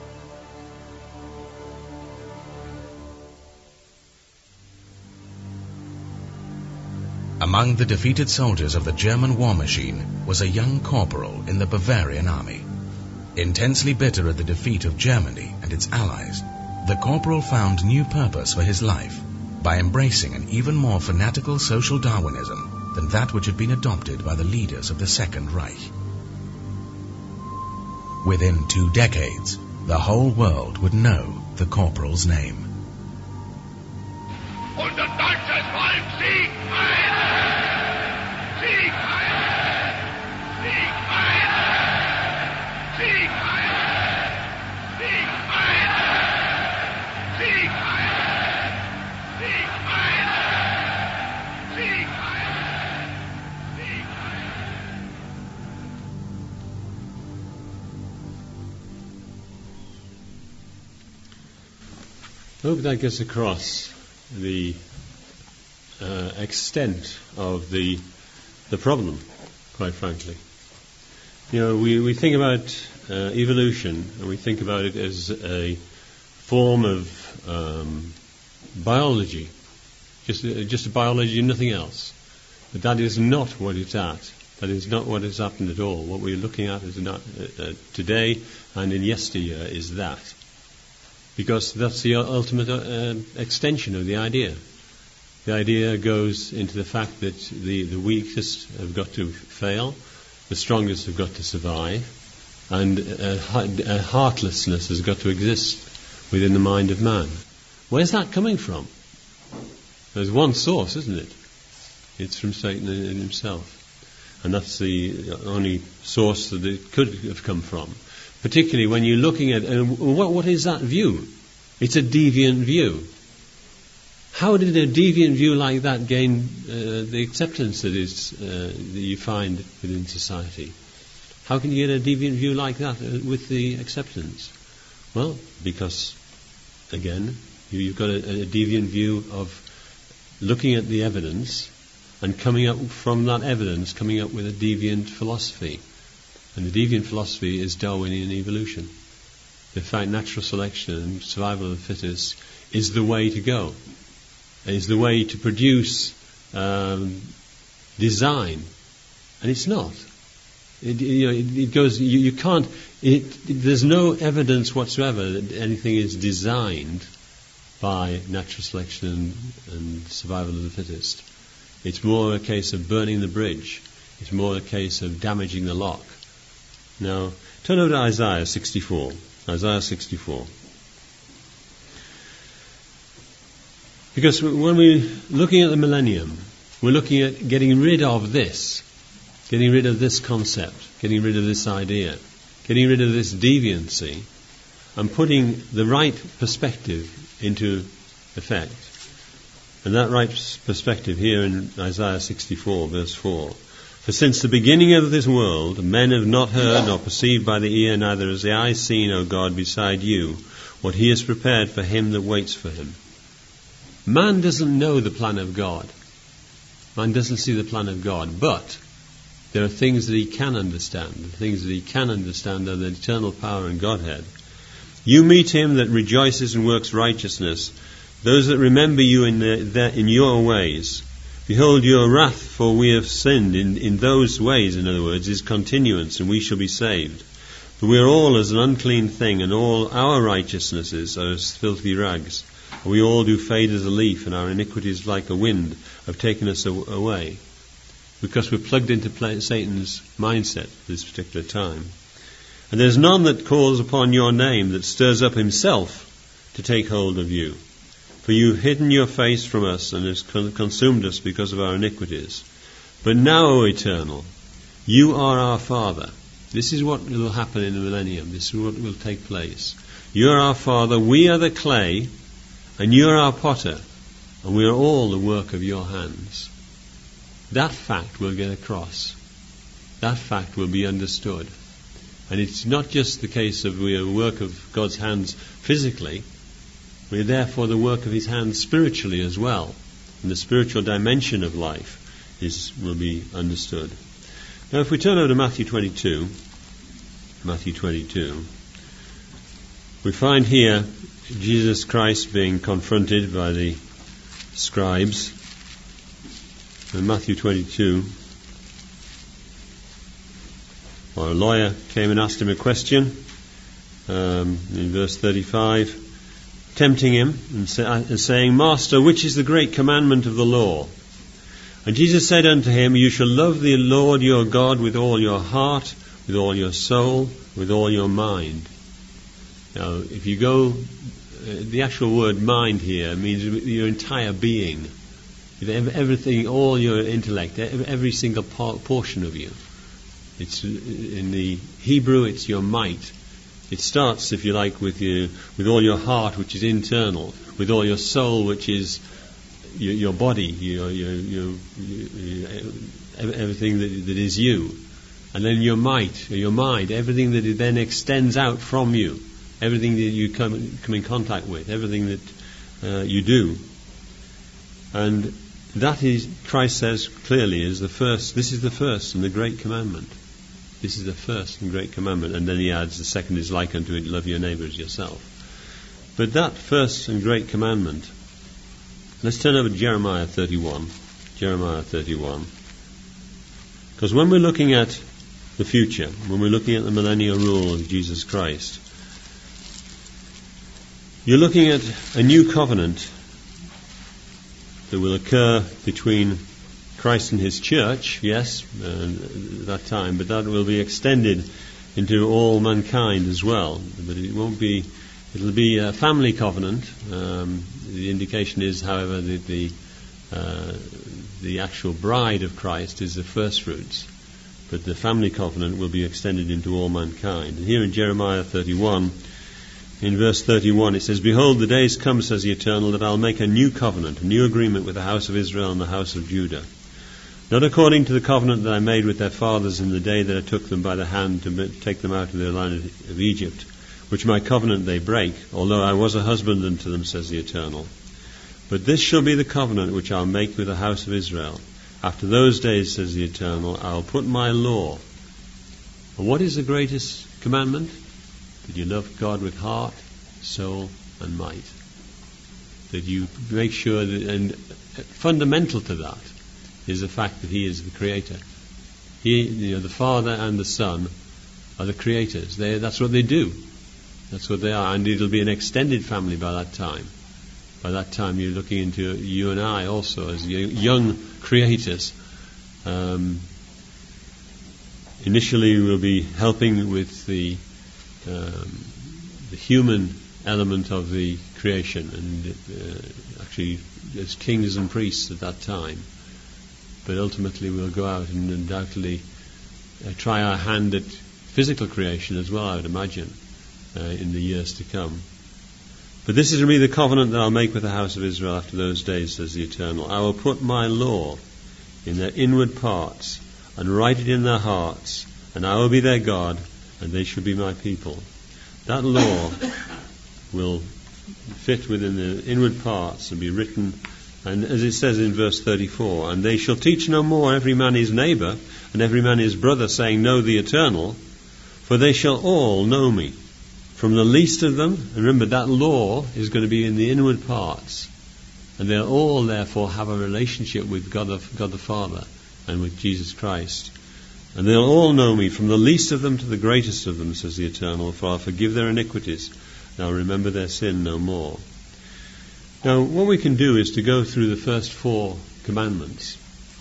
Among the defeated soldiers of the German war machine was a young corporal in the Bavarian army. Intensely bitter at the defeat of Germany and its allies, the corporal found new purpose for his life by embracing an even more fanatical social Darwinism than that which had been adopted by the leaders of the Second Reich. Within two decades, the whole world would know the corporal's name. Unser deutsches Volk siegt ein! Sieg ein! Sieg ein! Sieg ein! Sieg ein! Sieg ein! Sieg ein! Sieg ein! Sieg ein! I hope that gets across the uh, extent of the the problem, quite frankly. You know, we, we think about uh, evolution, and we think about it as a form of um, biology, just uh, just a biology and nothing else. But that is not what it's at. That is not what has happened at all. What we're looking at is not uh, uh, today and in yesteryear is that. Because that's the ultimate uh, extension of the idea. The idea goes into the fact that the, the weakest have got to fail, the strongest have got to survive, and a, a heartlessness has got to exist within the mind of man. Where's that coming from? There's one source, isn't it? It's from Satan himself. And that's the only source that it could have come from. Particularly when you're looking at, uh, what, what is that view? It's a deviant view. How did a deviant view like that gain uh, the acceptance that, is, uh, that you find within society? How can you get a deviant view like that uh, with the acceptance? Well, because, again, you, you've got a, a deviant view of looking at the evidence and coming up from that evidence, coming up with a deviant philosophy. And the deviant philosophy is Darwinian evolution. The fact natural selection and survival of the fittest is the way to go. It is the way to produce um, design. And it's not. It, you know, it, it goes. You, you can't. It, it, there's no evidence whatsoever that anything is designed by natural selection and, and survival of the fittest. It's more a case of burning the bridge. It's more a case of damaging the lock. Now, turn over to Isaiah sixty-four. Isaiah sixty-four. Because when we're looking at the millennium, we're looking at getting rid of this, getting rid of this concept, getting rid of this idea, getting rid of this deviancy, and putting the right perspective into effect. And that right perspective here in Isaiah sixty-four, verse four. For since the beginning of this world, men have not heard nor perceived by the ear, neither has the eye seen, O God, beside you, what he has prepared for him that waits for him. Man doesn't know the plan of God. Man doesn't see the plan of God. But there are things that he can understand. The things that he can understand are the eternal power and Godhead. You meet him that rejoices and works righteousness, those that remember you in, the, the, in your ways. Behold your wrath, for we have sinned. In, in those ways, in other words, is continuance, and we shall be saved. For we are all as an unclean thing, and all our righteousnesses are as filthy rags. And we all do fade as a leaf, and our iniquities like a wind have taken us away. because we're plugged into play, Satan's mindset at this particular time. And there's none that calls upon your name that stirs up himself to take hold of you. For you've hidden your face from us and has con- consumed us because of our iniquities. But now, O Eternal, you are our Father. This is what will happen in the millennium. This is what will take place. You are our Father, we are the clay, and you are our potter, and we are all the work of your hands. That fact will get across. That fact will be understood. And it's not just the case of we are the work of God's hands physically, we are therefore the work of his hands spiritually as well. And the spiritual dimension of life is will be understood. Now if we turn over to Matthew twenty-two, Matthew twenty-two, we find here Jesus Christ being confronted by the scribes. In Matthew twenty-two, or a lawyer came and asked him a question, um, in verse thirty-five, tempting him and, sa- and saying, Master, which is the great commandment of the law? And Jesus said unto him, You shall love the Lord your God with all your heart, with all your soul, with all your mind. Now, if you go, uh, the actual word mind here means your entire being, everything, all your intellect, every single part, portion of you. It's in the Hebrew, it's your might. It starts, if you like, with you, with all your heart, which is internal, with all your soul, which is your, your body, your, your, your, your, everything that, that is you, and then your might, your mind, everything that it then extends out from you, everything that you come come in contact with, everything that uh, you do, and that is, Christ says clearly, is the first. This is the first and the great commandment. This is the first and great commandment. And then he adds, the second is like unto it, love your neighbour as yourself. But that first and great commandment, let's turn over to Jeremiah thirty-one. Jeremiah thirty-one. Because when we're looking at the future, when we're looking at the millennial rule of Jesus Christ, you're looking at a new covenant that will occur between Christ and his church, yes, uh, at that time, but that will be extended into all mankind as well. But it won't be, it'll be a family covenant. Um, the indication is, however, that the uh, the actual bride of Christ is the first fruits, but the family covenant will be extended into all mankind. And here in Jeremiah thirty-one, in verse thirty-one, it says, Behold, the days come, says the Eternal, that I'll make a new covenant, a new agreement with the house of Israel and the house of Judah. Not according to the covenant that I made with their fathers in the day that I took them by the hand to take them out of the land of Egypt, which my covenant they break, although I was a husband unto them, says the Eternal. But this shall be the covenant which I'll make with the house of Israel. After those days, says the Eternal, I'll put my law. And what is the greatest commandment? That you love God with heart, soul, and might. That you make sure that, and fundamental to that is the fact that he is the creator. He, you know, the Father and the Son are the creators. They, that's what they do. That's what they are. And it'll be an extended family by that time. By that time you're looking into you and I also as young creators. Um, initially we'll be helping with the Um, the human element of the creation, and uh, actually as kings and priests at that time. But ultimately we'll go out and undoubtedly uh, try our hand at physical creation as well, I would imagine, uh, in the years to come. But this is to be the covenant that I'll make with the house of Israel after those days, says the Eternal. I will put my law in their inward parts and write it in their hearts, and I will be their God, and they shall be my people. That law will fit within the inward parts and be written, and as it says in verse thirty-four, and they shall teach no more every man his neighbour and every man his brother, saying, Know the Eternal, for they shall all know me, from the least of them. And remember, that law is going to be in the inward parts, and they'll all therefore have a relationship with God, of, God the Father and with Jesus Christ. And they'll all know me, from the least of them to the greatest of them, says the Eternal, for I'll forgive their iniquities, and I'll remember their sin no more. Now, what we can do is to go through the first four commandments,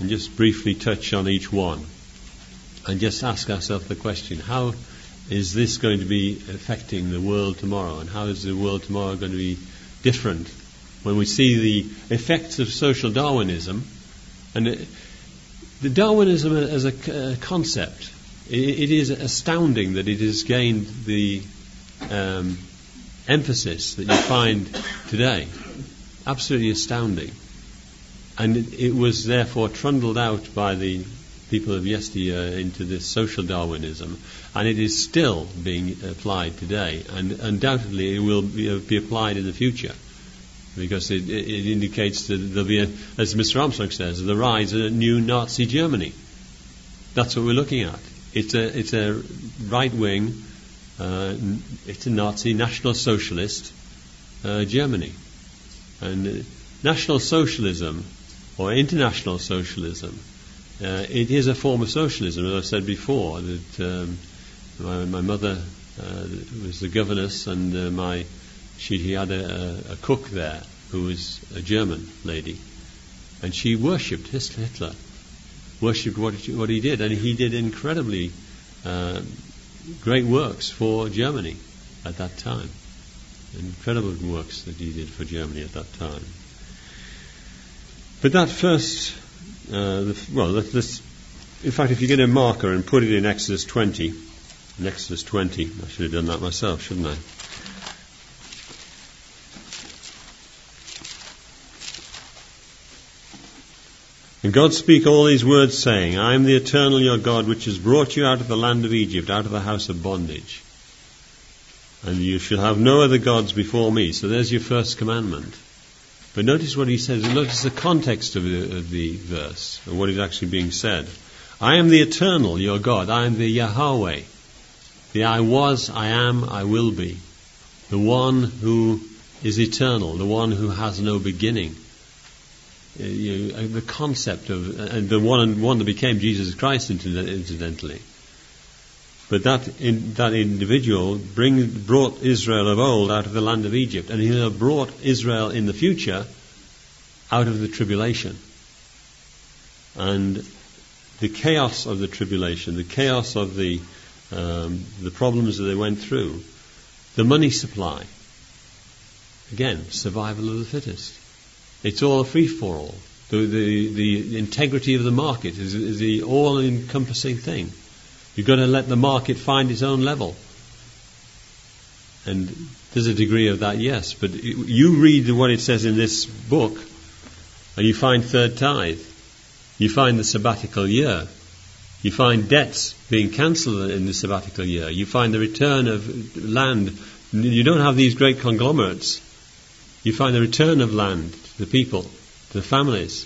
and just briefly touch on each one and just ask ourselves the question, how is this going to be affecting the world tomorrow, and how is the world tomorrow going to be different when we see the effects of social Darwinism? And it, the Darwinism as a uh, concept, it, it is astounding that it has gained the um, emphasis that you find today. Absolutely astounding. And it, it was therefore trundled out by the people of yesteryear into this social Darwinism, and it is still being applied today, and undoubtedly it will be, uh, be applied in the future, because it, it, it indicates that there'll be, a, as Mister Armstrong says, the rise of a new Nazi Germany. That's what we're looking at. It's a it's a right wing, uh, it's a Nazi National Socialist uh, Germany, and uh, National Socialism or international socialism. Uh, it is a form of socialism, as I've said before. That um, my, my mother uh, was the governess, and uh, my she, she had a, a cook there who was a German lady, and she worshipped Hitler, worshipped what he, what he did, and he did incredibly uh, great works for Germany at that time. Incredible works that he did for Germany at that time. But that first. Uh, the, well, let, let's, in fact, if you get a marker and put it in Exodus twenty, in Exodus twenty, I should have done that myself, shouldn't I? And God spake all these words, saying, I am the eternal your God, which has brought you out of the land of Egypt, out of the house of bondage. And you shall have no other gods before me. So there's your first commandment. But notice what he says, and notice the context of the, of the verse, and what is actually being said. I am the eternal, your God. I am the Yahweh. The I was, I am, I will be. The one who is eternal, the one who has no beginning. Uh, you know, the concept of, and the one, one that became Jesus Christ, incidentally. But that in, that individual bring, brought Israel of old out of the land of Egypt, and he have brought Israel in the future out of the tribulation. And the chaos of the tribulation, the chaos of the um, the problems that they went through, the money supply. Again, survival of the fittest. It's all a free-for-all. The, the, the integrity of the market is, is the all-encompassing thing. You've got to let the market find its own level. And there's a degree of that, yes. But you read what it says in this book, and you find third tithe. You find the sabbatical year. You find debts being cancelled in the sabbatical year. You find the return of land. You don't have these great conglomerates. You find the return of land to the people, to the families.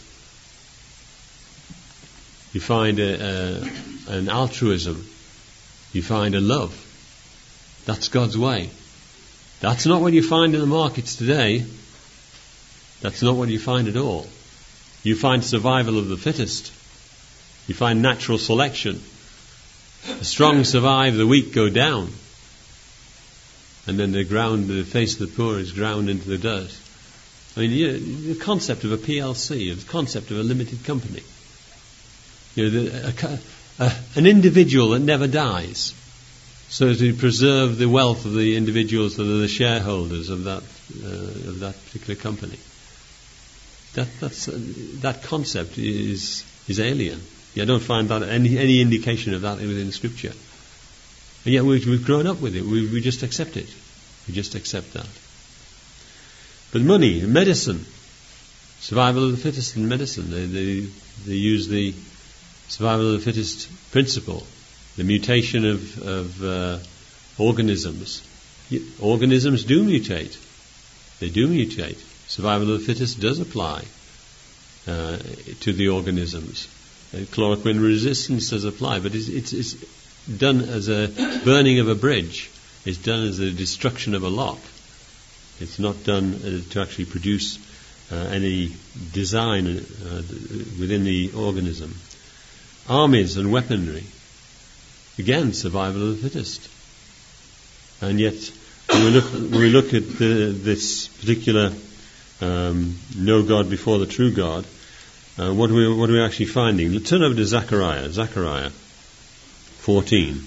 You find a, a, an altruism. You find a love. That's God's way. That's not what you find in the markets today. That's not what you find at all. You find survival of the fittest. You find natural selection. The strong survive, the weak go down. And then the ground, the face of the poor is ground into the dirt. I mean, you know, the concept of a P L C, the concept of a limited company. You know, the, a, a, an individual that never dies, so to preserve the wealth of the individuals that are the shareholders of that uh, of that particular company. That that's uh, that concept is is alien. You don't find that any any indication of that within Scripture, and yet we, we've grown up with it. We, we just accept it. We just accept that. But money, medicine, survival of the fittest in medicine. They they they use the survival of the fittest principle, the mutation of, of uh, organisms. Organisms do mutate. They do mutate. Survival of the fittest does apply uh, to the organisms. Uh, chloroquine resistance does apply, but it's, it's, it's done as a burning of a bridge. It's done as a destruction of a lock. It's not done uh, to actually produce uh, any design uh, within the organism. Armies and weaponry. Again, survival of the fittest. And yet, when we look, when we look at the, this particular um, no God before the true God, uh, what, are we, what are we actually finding? Let's turn over to Zechariah, Zechariah fourteen.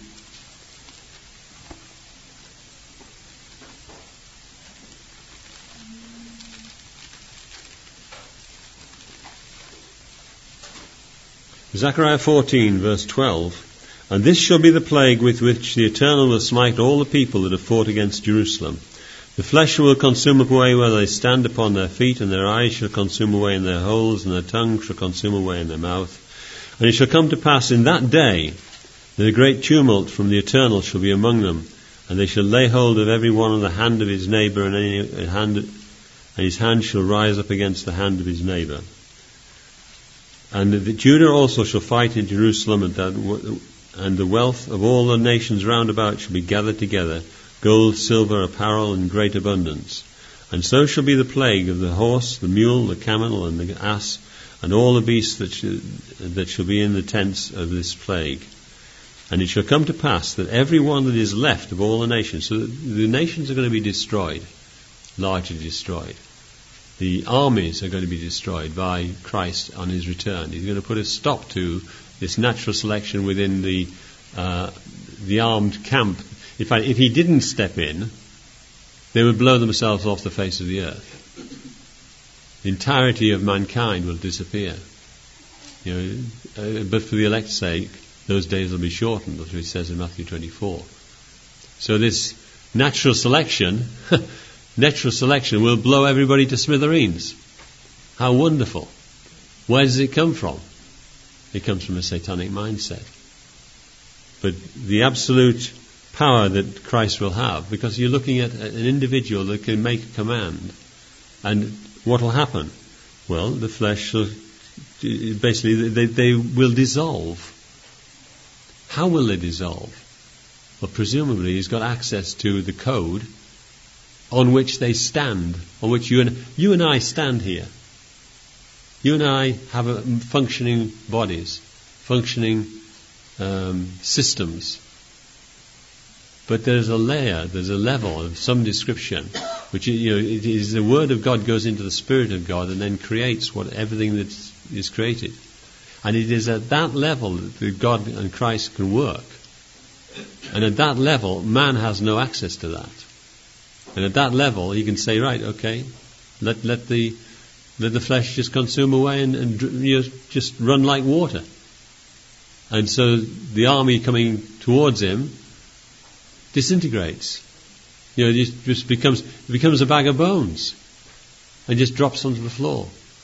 Zechariah fourteen, verse twelve. And this shall be the plague with which the Eternal will smite all the people that have fought against Jerusalem. The flesh will consume away where they stand upon their feet, and their eyes shall consume away in their holes, and their tongue shall consume away in their mouth. And it shall come to pass in that day that a great tumult from the Eternal shall be among them, and they shall lay hold of every one of the hand of his neighbour, and, any hand, and his hand shall rise up against the hand of his neighbour. And the Judah also shall fight in Jerusalem, and, that, and the wealth of all the nations round about shall be gathered together, gold, silver, apparel, in great abundance. And so shall be the plague of the horse, the mule, the camel, and the ass, and all the beasts that, sh- that shall be in the tents of this plague. And it shall come to pass that every one that is left of all the nations, so the nations are going to be destroyed, largely destroyed. The armies are going to be destroyed by Christ on his return. He's going to put a stop to this natural selection within the uh, the armed camp. In fact, if he didn't step in, they would blow themselves off the face of the earth. The entirety of mankind will disappear. You know, uh, but for the elect's sake, those days will be shortened, as it says in Matthew twenty-four. So this natural selection... Natural selection will blow everybody to smithereens. How wonderful. Where does it come from? It comes from a satanic mindset. But the absolute power that Christ will have, because you're looking at an individual that can make a command, and what will happen? Well, the flesh shall, basically, they, they will dissolve. How will they dissolve? Well, presumably he's got access to the code on which they stand, on which you and you and I stand here. You and I have a functioning bodies, functioning um, systems. But there's a layer, there's a level of some description, which you know, it is the Word of God goes into the Spirit of God and then creates what everything that is created. And it is at that level that God and Christ can work. And at that level, man has no access to that. And at that level, he can say, right, okay, let let the let the flesh just consume away and, and you know, just run like water. And so the army coming towards him disintegrates. You know, it just, just becomes it becomes a bag of bones and just drops onto the floor.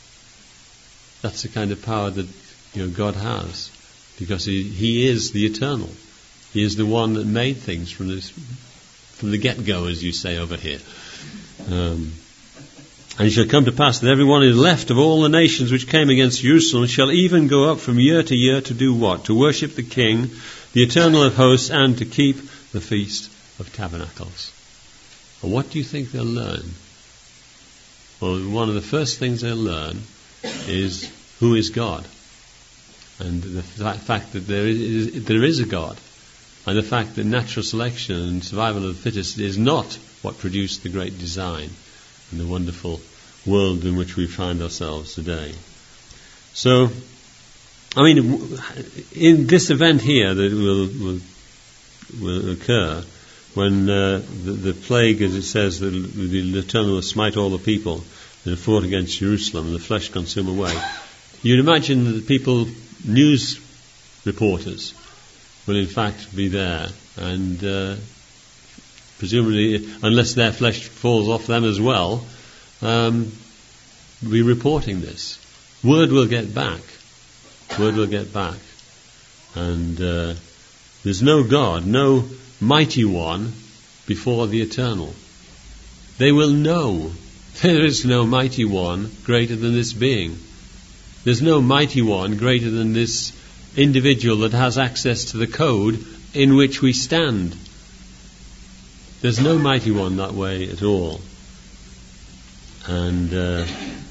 That's the kind of power that you know God has, because he he is the eternal. He is the one that made things from this. From the get-go, as you say over here. Um, and it shall come to pass that every one is left of all the nations which came against Jerusalem shall even go up from year to year to do what? To worship the King, the Eternal of hosts, and to keep the Feast of Tabernacles. And what do you think they'll learn? Well, one of the first things they'll learn is who is God. And the fact that there is, there is a God. And the fact that natural selection and survival of the fittest is not what produced the great design and the wonderful world in which we find ourselves today. So, I mean, in this event here that will will, will occur, when uh, the, the plague, as it says, the, the Eternal will smite all the people that have fought against Jerusalem, and the flesh consume away, you'd imagine that the people, news reporters, will in fact be there, and uh, presumably, unless their flesh falls off them as well, um, be reporting this. Word will get back. Word will get back. And uh, there's no God, no mighty one before the Eternal. They will know there is no mighty one greater than this being. There's no mighty one greater than this individual that has access to the code in which we stand. There's no mighty one that way at all. And uh,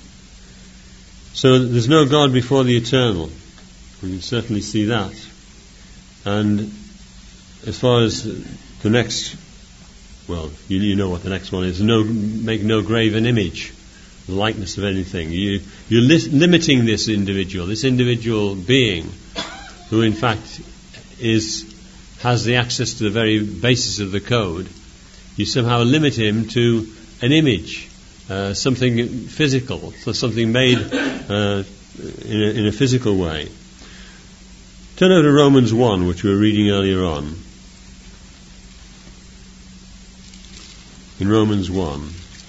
so there's no God before the Eternal. We can certainly see that. And as far as the next, well, you, you know what the next one is. No, make no graven image the likeness of anything. You, you're li- limiting this individual, this individual being, who in fact is has the access to the very basis of the code. You somehow limit him to an image, uh, something physical, so something made uh, in, a, in a physical way. Turn over to Romans one, which we were reading earlier on. In Romans one.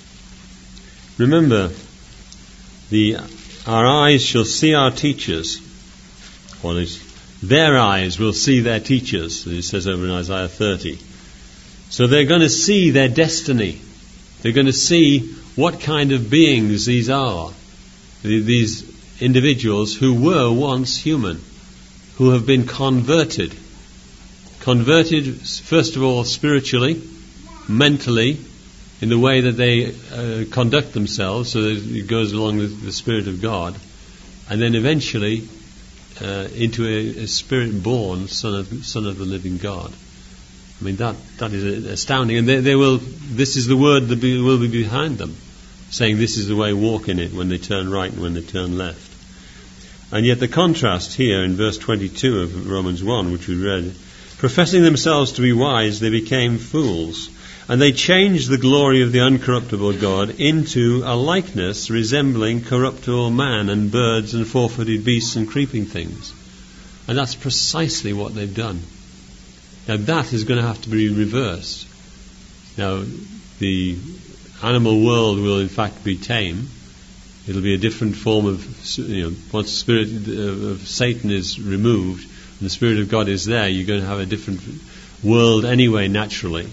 Remember, the our eyes shall see our teachers, or at least their eyes will see their teachers, as it says over in Isaiah thirty. So they're going to see their destiny. They're going to see what kind of beings these are. These individuals who were once human, who have been converted. Converted, first of all, spiritually, mentally, in the way that they uh, conduct themselves, so that it goes along with the Spirit of God, and then eventually uh, into a, a Spirit-born Son of Son of the Living God. I mean, that that is astounding, and they, they will. This is the word that be, will be behind them, saying, "This is the way, walk in it." When they turn right and when they turn left, and yet the contrast here in verse twenty-two of Romans one, which we read, professing themselves to be wise, they became fools. And they changed the glory of the uncorruptible God into a likeness resembling corruptible man and birds and four-footed beasts and creeping things. And that's precisely what they've done. Now that is going to have to be reversed. Now the animal world will in fact be tame. It'll be a different form of, you know, once the spirit of Satan is removed and the Spirit of God is there, you're going to have a different world anyway, naturally.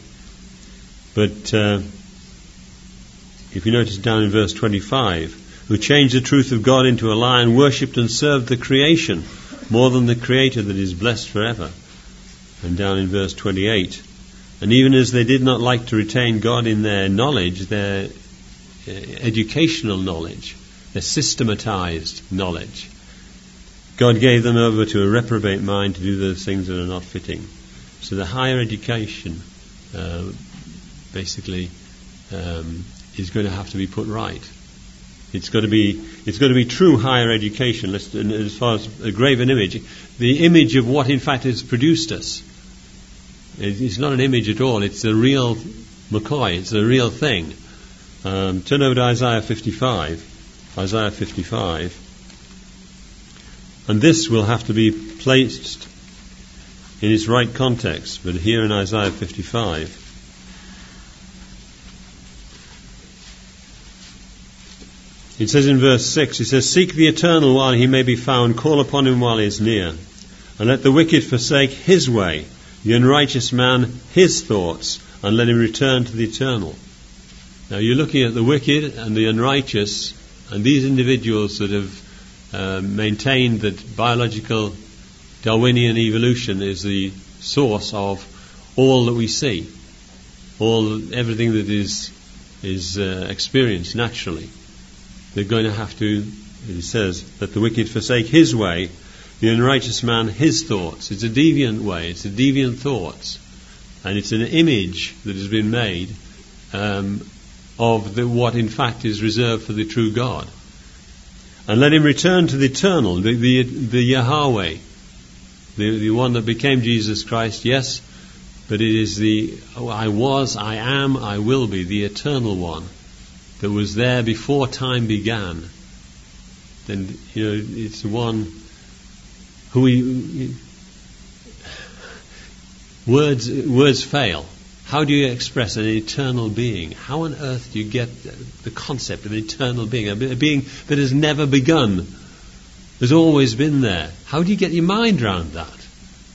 But uh, if you notice down in verse twenty-five, who changed the truth of God into a lie and worshipped and served the creation more than the Creator that is blessed forever. And down in verse twenty-eight, and even as they did not like to retain God in their knowledge, their uh, educational knowledge, their systematized knowledge, God gave them over to a reprobate mind to do those things that are not fitting. So the higher education uh, basically um, is going to have to be put right. It's got to be it's got to be true higher education. Let's, as far as a graven image, the image of what in fact has produced us. It's not an image at all. It's the real McCoy. It's the real thing. Um, turn over to Isaiah fifty-five. Isaiah fifty-five, and this will have to be placed in its right context. But here in Isaiah fifty-five. It says in verse six, it says, seek the Eternal while he may be found, call upon him while he is near. And let the wicked forsake his way, the unrighteous man his thoughts, and let him return to the Eternal. Now you're looking at the wicked and the unrighteous, and these individuals that have uh, maintained that biological Darwinian evolution is the source of all that we see, all everything that is, is uh, experienced naturally. They're going to have to, he says, that the wicked forsake his way, the unrighteous man his thoughts. It's a deviant way, it's a deviant thoughts. And it's an image that has been made um, of the, what in fact is reserved for the true God. And let him return to the Eternal, the, the, the Yahweh, the, the one that became Jesus Christ, yes, but it is the oh, I was, I am, I will be, the Eternal One that was there before time began. Then, you know, it's the one who we, words words fail. How do you express an eternal being? How on earth do you get the concept of an eternal being, a being that has never begun, has always been there? How do you get your mind around that?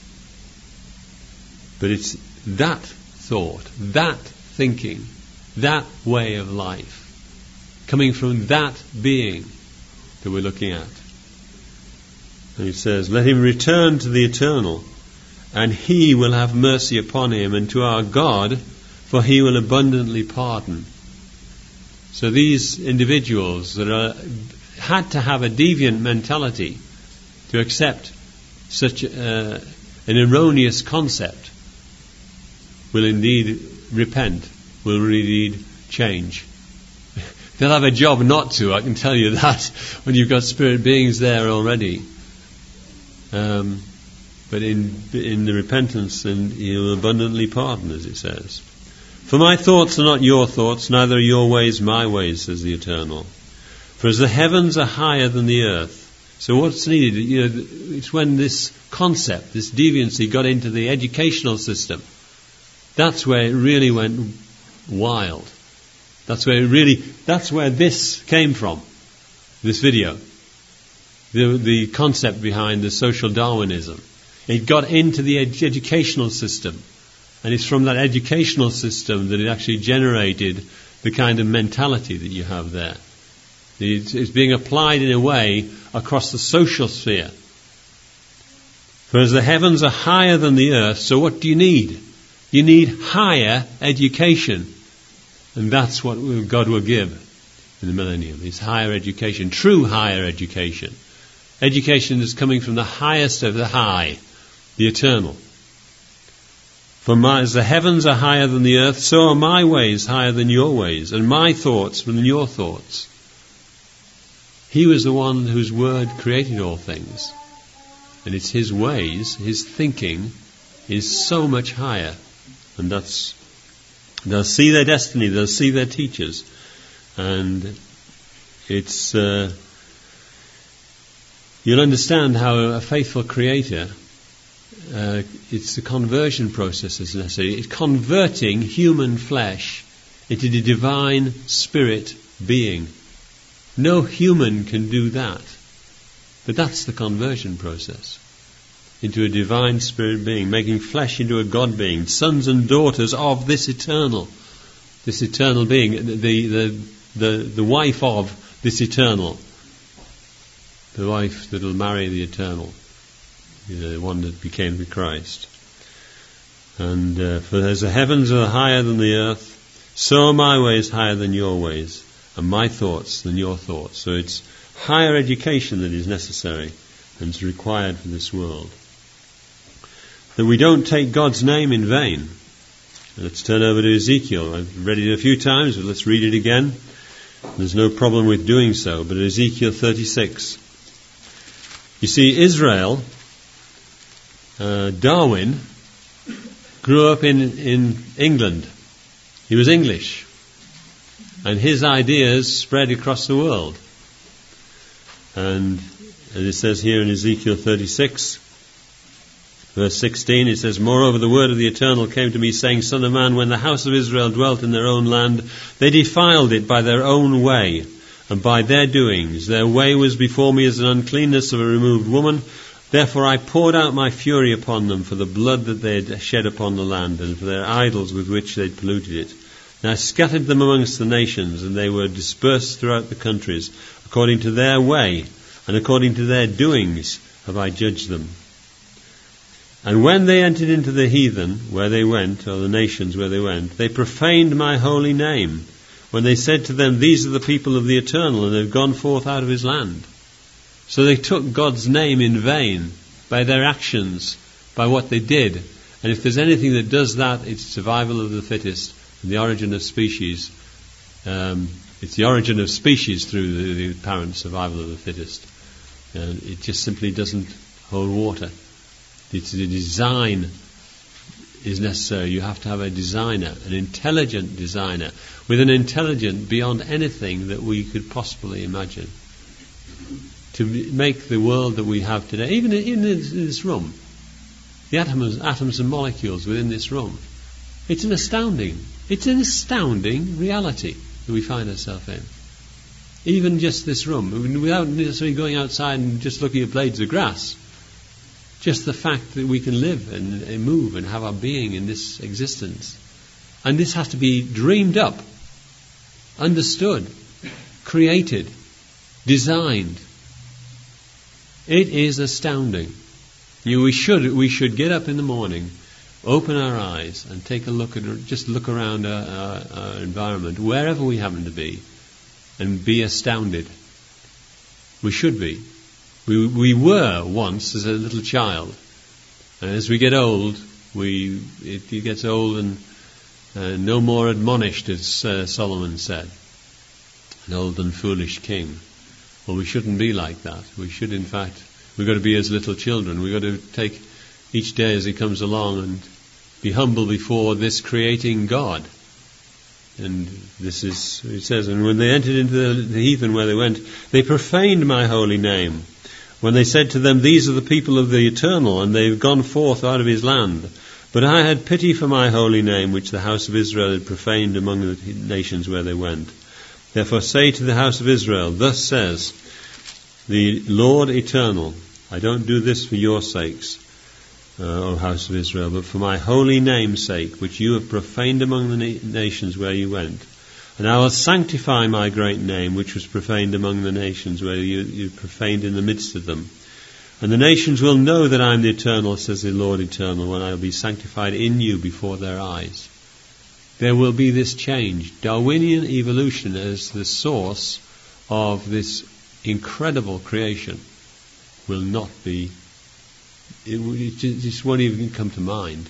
But it's that thought, that thinking, that way of life, coming from that being that we're looking at. And he says, let him return to the Eternal, and he will have mercy upon him, and to our God, for he will abundantly pardon. So these individuals that are, had to have a deviant mentality to accept such uh, an erroneous concept will indeed repent, will indeed change. They'll have a job not to, I can tell you that, when you've got spirit beings there already. Um, but in in the repentance, then He'll abundantly pardon, as it says. For my thoughts are not your thoughts, neither are your ways my ways, says the Eternal. For as the heavens are higher than the earth. So what's needed? You know, it's when this concept, this deviancy, got into the educational system. That's where it really went wild. That's where it really. That's where this came from. This video, the the concept behind the social Darwinism. It got into the ed- educational system, and it's from that educational system that it actually generated the kind of mentality that you have there. It's, it's being applied in a way across the social sphere. For as the heavens are higher than the earth, so what do you need? You need higher education. And that's what God will give in the millennium. It's higher education, true higher education. Education is coming from the highest of the high, the eternal. For my, as the heavens are higher than the earth, so are my ways higher than your ways, and my thoughts than your thoughts. He was the one whose word created all things. And it's His ways, His thinking is so much higher. And that's, they'll see their destiny, they'll see their teachers. And it's, uh, you'll understand how a faithful Creator, uh, it's the conversion process that's necessary. It's converting human flesh into the divine spirit being. No human can do that. But that's the conversion process. Into a divine spirit being, making flesh into a God being, sons and daughters of this eternal, this eternal being, the the the, the wife of this eternal, the wife that will marry the eternal, the one that became the Christ. And uh, for as the heavens are higher than the earth, so are my ways higher than your ways, and my thoughts than your thoughts. So it's higher education that is necessary and is required for this world. That we don't take God's name in vain. Let's turn over to Ezekiel. I've read it a few times, but let's read it again. There's no problem with doing so. But Ezekiel thirty-six. You see, Israel, uh, Darwin, grew up in, in England. He was English. And his ideas spread across the world. And as it says here in Ezekiel thirty-six, verse sixteen, it says, Moreover, the word of the Eternal came to me, saying, Son of man, when the house of Israel dwelt in their own land, they defiled it by their own way, and by their doings. Their way was before me as an uncleanness of a removed woman. Therefore I poured out my fury upon them for the blood that they had shed upon the land, and for their idols with which they had polluted it. And I scattered them amongst the nations, and they were dispersed throughout the countries. According to their way, and according to their doings have I judged them. And when they entered into the heathen, where they went, or the nations where they went, they profaned my holy name, when they said to them, These are the people of the Eternal, and they've gone forth out of His land. So they took God's name in vain, by their actions, by what they did. And if there's anything that does that, it's survival of the fittest, and the origin of species. Um, it's the origin of species through the, the apparent survival of the fittest. And it just simply doesn't hold water. It's the design is necessary. You have to have a designer, an intelligent designer, with an intelligence beyond anything that we could possibly imagine, to make the world that we have today, even in this room, the atoms, atoms and molecules within this room. It's an astounding, it's an astounding reality that we find ourselves in. Even just this room, without necessarily going outside and just looking at blades of grass. Just the fact that we can live and, and move and have our being in this existence. And this has to be dreamed up, understood, created, designed. It is astounding. You know, we should we should get up in the morning, open our eyes, and take a look at just look around our, our, our environment, wherever we happen to be, and be astounded. We should be. We we were once as a little child, and as we get old, we it, it gets old and uh, no more admonished, as uh, Solomon said. an old and foolish king. Well, we shouldn't be like that. We should, in fact, we've got to be as little children. We've got to take each day as he comes along and be humble before this creating God. And this is, it says, and when they entered into the, the heathen where they went, they profaned my holy name. When they said to them, these are the people of the Eternal, and they've gone forth out of his land. But I had pity for my holy name, which the house of Israel had profaned among the nations where they went. Therefore say to the house of Israel, thus says the Lord Eternal, I don't do this for your sakes, uh, O house of Israel, but for my holy name's sake, which you have profaned among the na- nations where you went. And I will sanctify my great name, which was profaned among the nations where you, you profaned in the midst of them. And the nations will know that I am the Eternal, says the Lord Eternal, when I will be sanctified in you before their eyes. There will be this change. Darwinian evolution as the source of this incredible creation will not be, it, it just won't even come to mind.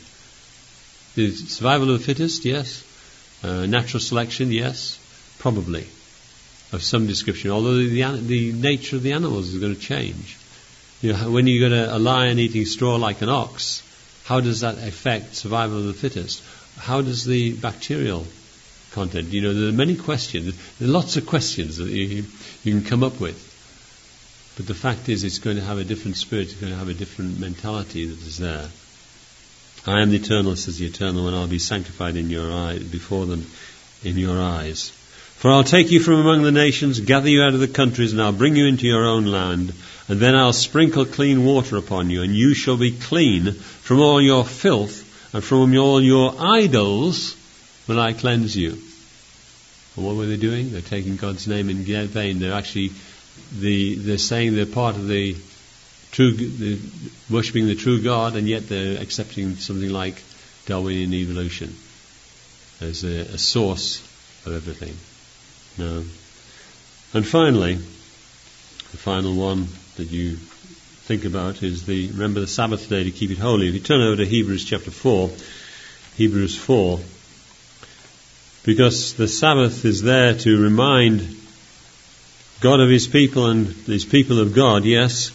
The survival of the fittest, yes. Uh, natural selection, yes, probably, of some description. Although the, the nature of the animals is going to change. You know, when you got a, a lion eating straw like an ox, how does that affect survival of the fittest? How does the bacterial content? You know, there are many questions. There are lots of questions that you, you can come up with. But the fact is, it's going to have a different spirit. It's going to have a different mentality that is there. I am the Eternal, says the Eternal, and I'll be sanctified in your eye, before them in your eyes. For I'll take you from among the nations, gather you out of the countries, and I'll bring you into your own land. And then I'll sprinkle clean water upon you, and you shall be clean from all your filth and from all your idols when I cleanse you. And what were they doing? They're taking God's name in vain. They're actually, the, they're saying they're part of the true, the, worshipping the true God, and yet they're accepting something like Darwinian evolution as a, a source of everything. No. And finally, the final one that you think about is the, remember the Sabbath day to keep it holy. If you turn over to Hebrews chapter four, Hebrews four, because the Sabbath is there to remind God of his people and his people of God, yes,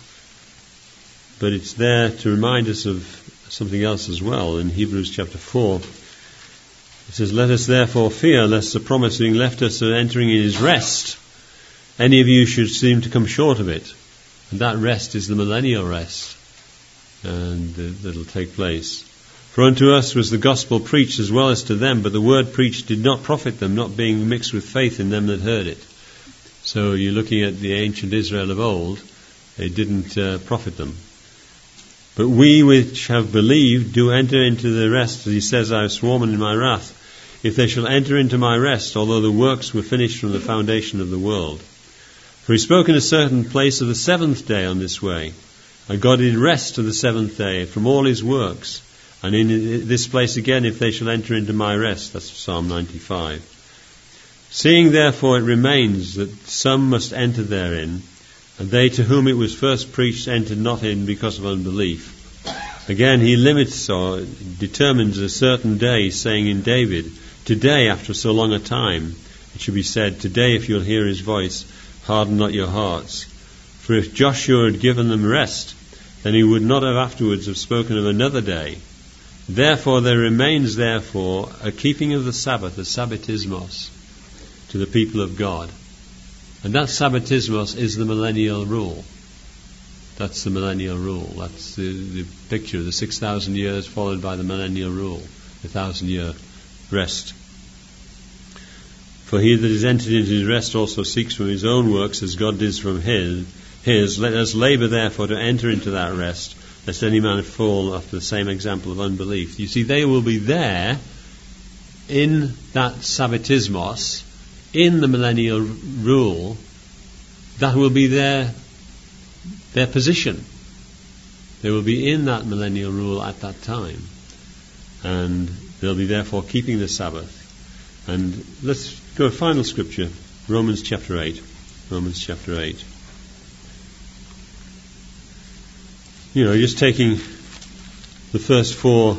but it's there to remind us of something else as well. In Hebrews chapter four, it says, let us therefore fear, lest the promise being left us of entering in his rest, any of you should seem to come short of it. And that rest is the millennial rest, and uh, that'll take place. For unto us was the gospel preached as well as to them, but the word preached did not profit them, not being mixed with faith in them that heard it. So you're looking at the ancient Israel of old, it didn't uh, profit them. But we which have believed do enter into the rest, as he says, I have sworn in my wrath, if they shall enter into my rest, although the works were finished from the foundation of the world. For he spoke in a certain place of the seventh day on this way, and God did rest to the seventh day from all his works. And in this place again, if they shall enter into my rest, that's Psalm ninety-five. Seeing therefore it remains that some must enter therein, and they to whom it was first preached entered not in because of unbelief. Again, he limits or determines a certain day, saying in David, today, after so long a time, it should be said, today if you'll hear his voice, harden not your hearts. For if Joshua had given them rest, then he would not have afterwards have spoken of another day. Therefore there remains therefore a keeping of the Sabbath, a sabbatismos, to the people of God. And that sabbatismos is the millennial rule. That's the millennial rule. That's the, the picture of the six thousand years followed by the millennial rule, the thousand year rest. For he that is entered into his rest also seeks from his own works as God does from his. His. Let us labour therefore to enter into that rest, lest any man fall after the same example of unbelief. You see, they will be there in that sabbatismos, in the millennial rule. That will be their their position. They will be in that millennial rule at that time, and they'll be therefore keeping the Sabbath. And let's go to final scripture, Romans chapter eight. Romans chapter eight. You know, just taking the first four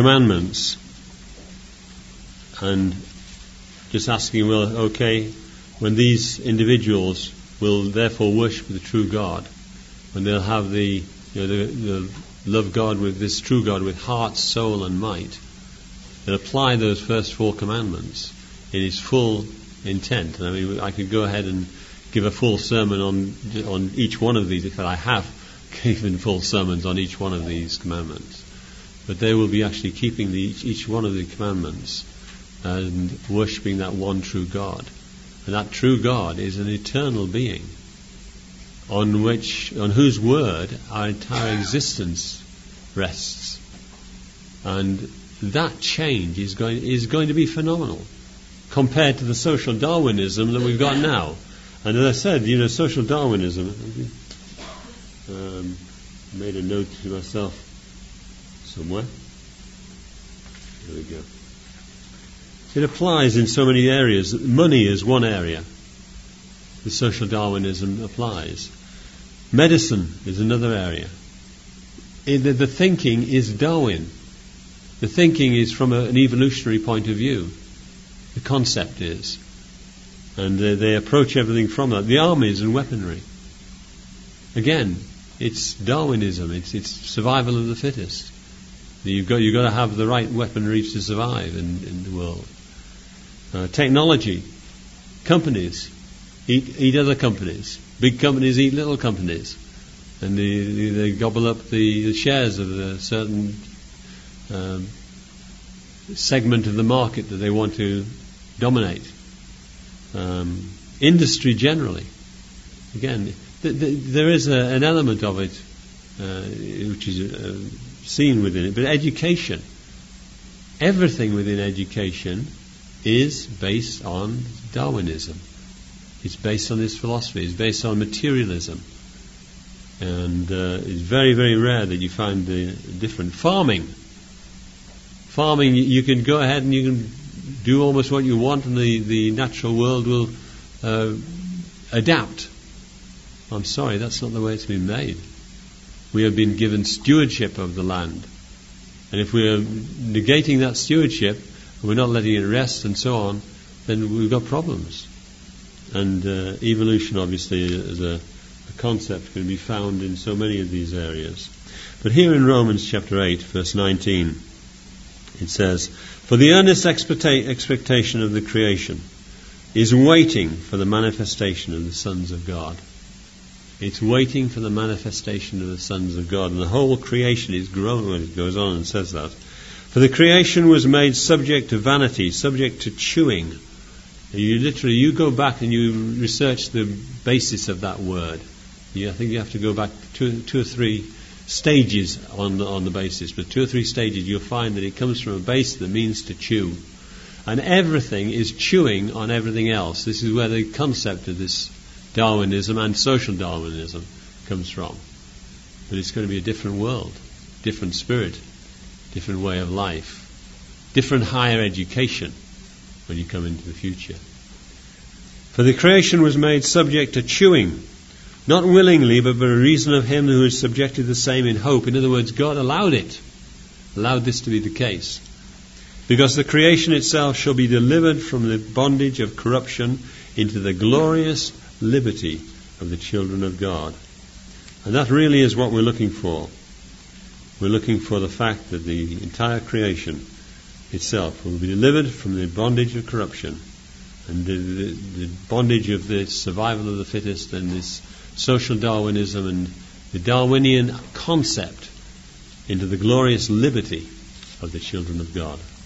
commandments and just asking, well, okay, when these individuals will therefore worship the true God, when they'll have the, you know, the, the love God with this true God with heart, soul, and might, they'll apply those first four commandments in its full intent. And I mean, I could go ahead and give a full sermon on on each one of these. In fact, I have given full sermons on each one of these commandments. But they will be actually keeping the, each, each one of the commandments and worshipping that one true God. And that true God is an eternal being on which, on whose word our entire existence rests. And that change is going is going to be phenomenal compared to the social Darwinism that we've got now. And as I said, you know, social Darwinism, um, made a note to myself somewhere. There we go. It applies in so many areas. Money is one area. The social Darwinism applies. Medicine is another area. The, the thinking is Darwin. The thinking is from a, an evolutionary point of view. The concept is. And uh, they approach everything from that. The armies and weaponry. Again, it's Darwinism. It's, it's survival of the fittest. You've got, you've got to have the right weaponry to survive in, in the world. Uh, technology. Companies eat, eat other companies. Big companies eat little companies. And they, they, they gobble up the, the shares of a certain um, segment of the market that they want to dominate. Um, industry generally. Again, th- th- there is a, an element of it uh, which is uh, seen within it. But education, everything within education is based on Darwinism. It's based on this philosophy. It's based on materialism. And uh, it's very, very rare that you find the different. Farming. Farming, you can go ahead and you can do almost what you want, and the, the natural world will uh, adapt. I'm sorry, that's not the way it's been made. We have been given stewardship of the land. And if we are negating that stewardship, we're not letting it rest and so on, then we've got problems. And uh, evolution, obviously, is a, a concept can be found in so many of these areas. But here in Romans chapter eight, verse nineteen, it says, "For the earnest expecta- expectation of the creation is waiting for the manifestation of the sons of God." It's waiting for the manifestation of the sons of God. And the whole creation is groaning when it goes on and says that. "For the creation was made subject to vanity," subject to chewing. You literally, you go back and you research the basis of that word. You, I think you have to go back two, two or three stages on the, on the basis. But two or three stages, you'll find that it comes from a base that means to chew. And everything is chewing on everything else. This is where the concept of this Darwinism and social Darwinism comes from. But it's going to be a different world, different spirit, different way of life, different higher education when you come into the future. "For the creation was made subject to chewing, not willingly, but by reason of him who has subjected the same in hope." In other words, God allowed it, allowed this to be the case. "Because the creation itself shall be delivered from the bondage of corruption into the glorious liberty of the children of God." And that really is what we're looking for. We're looking for the fact that the entire creation itself will be delivered from the bondage of corruption and the, the, the bondage of the survival of the fittest and this social Darwinism and the Darwinian concept into the glorious liberty of the children of God.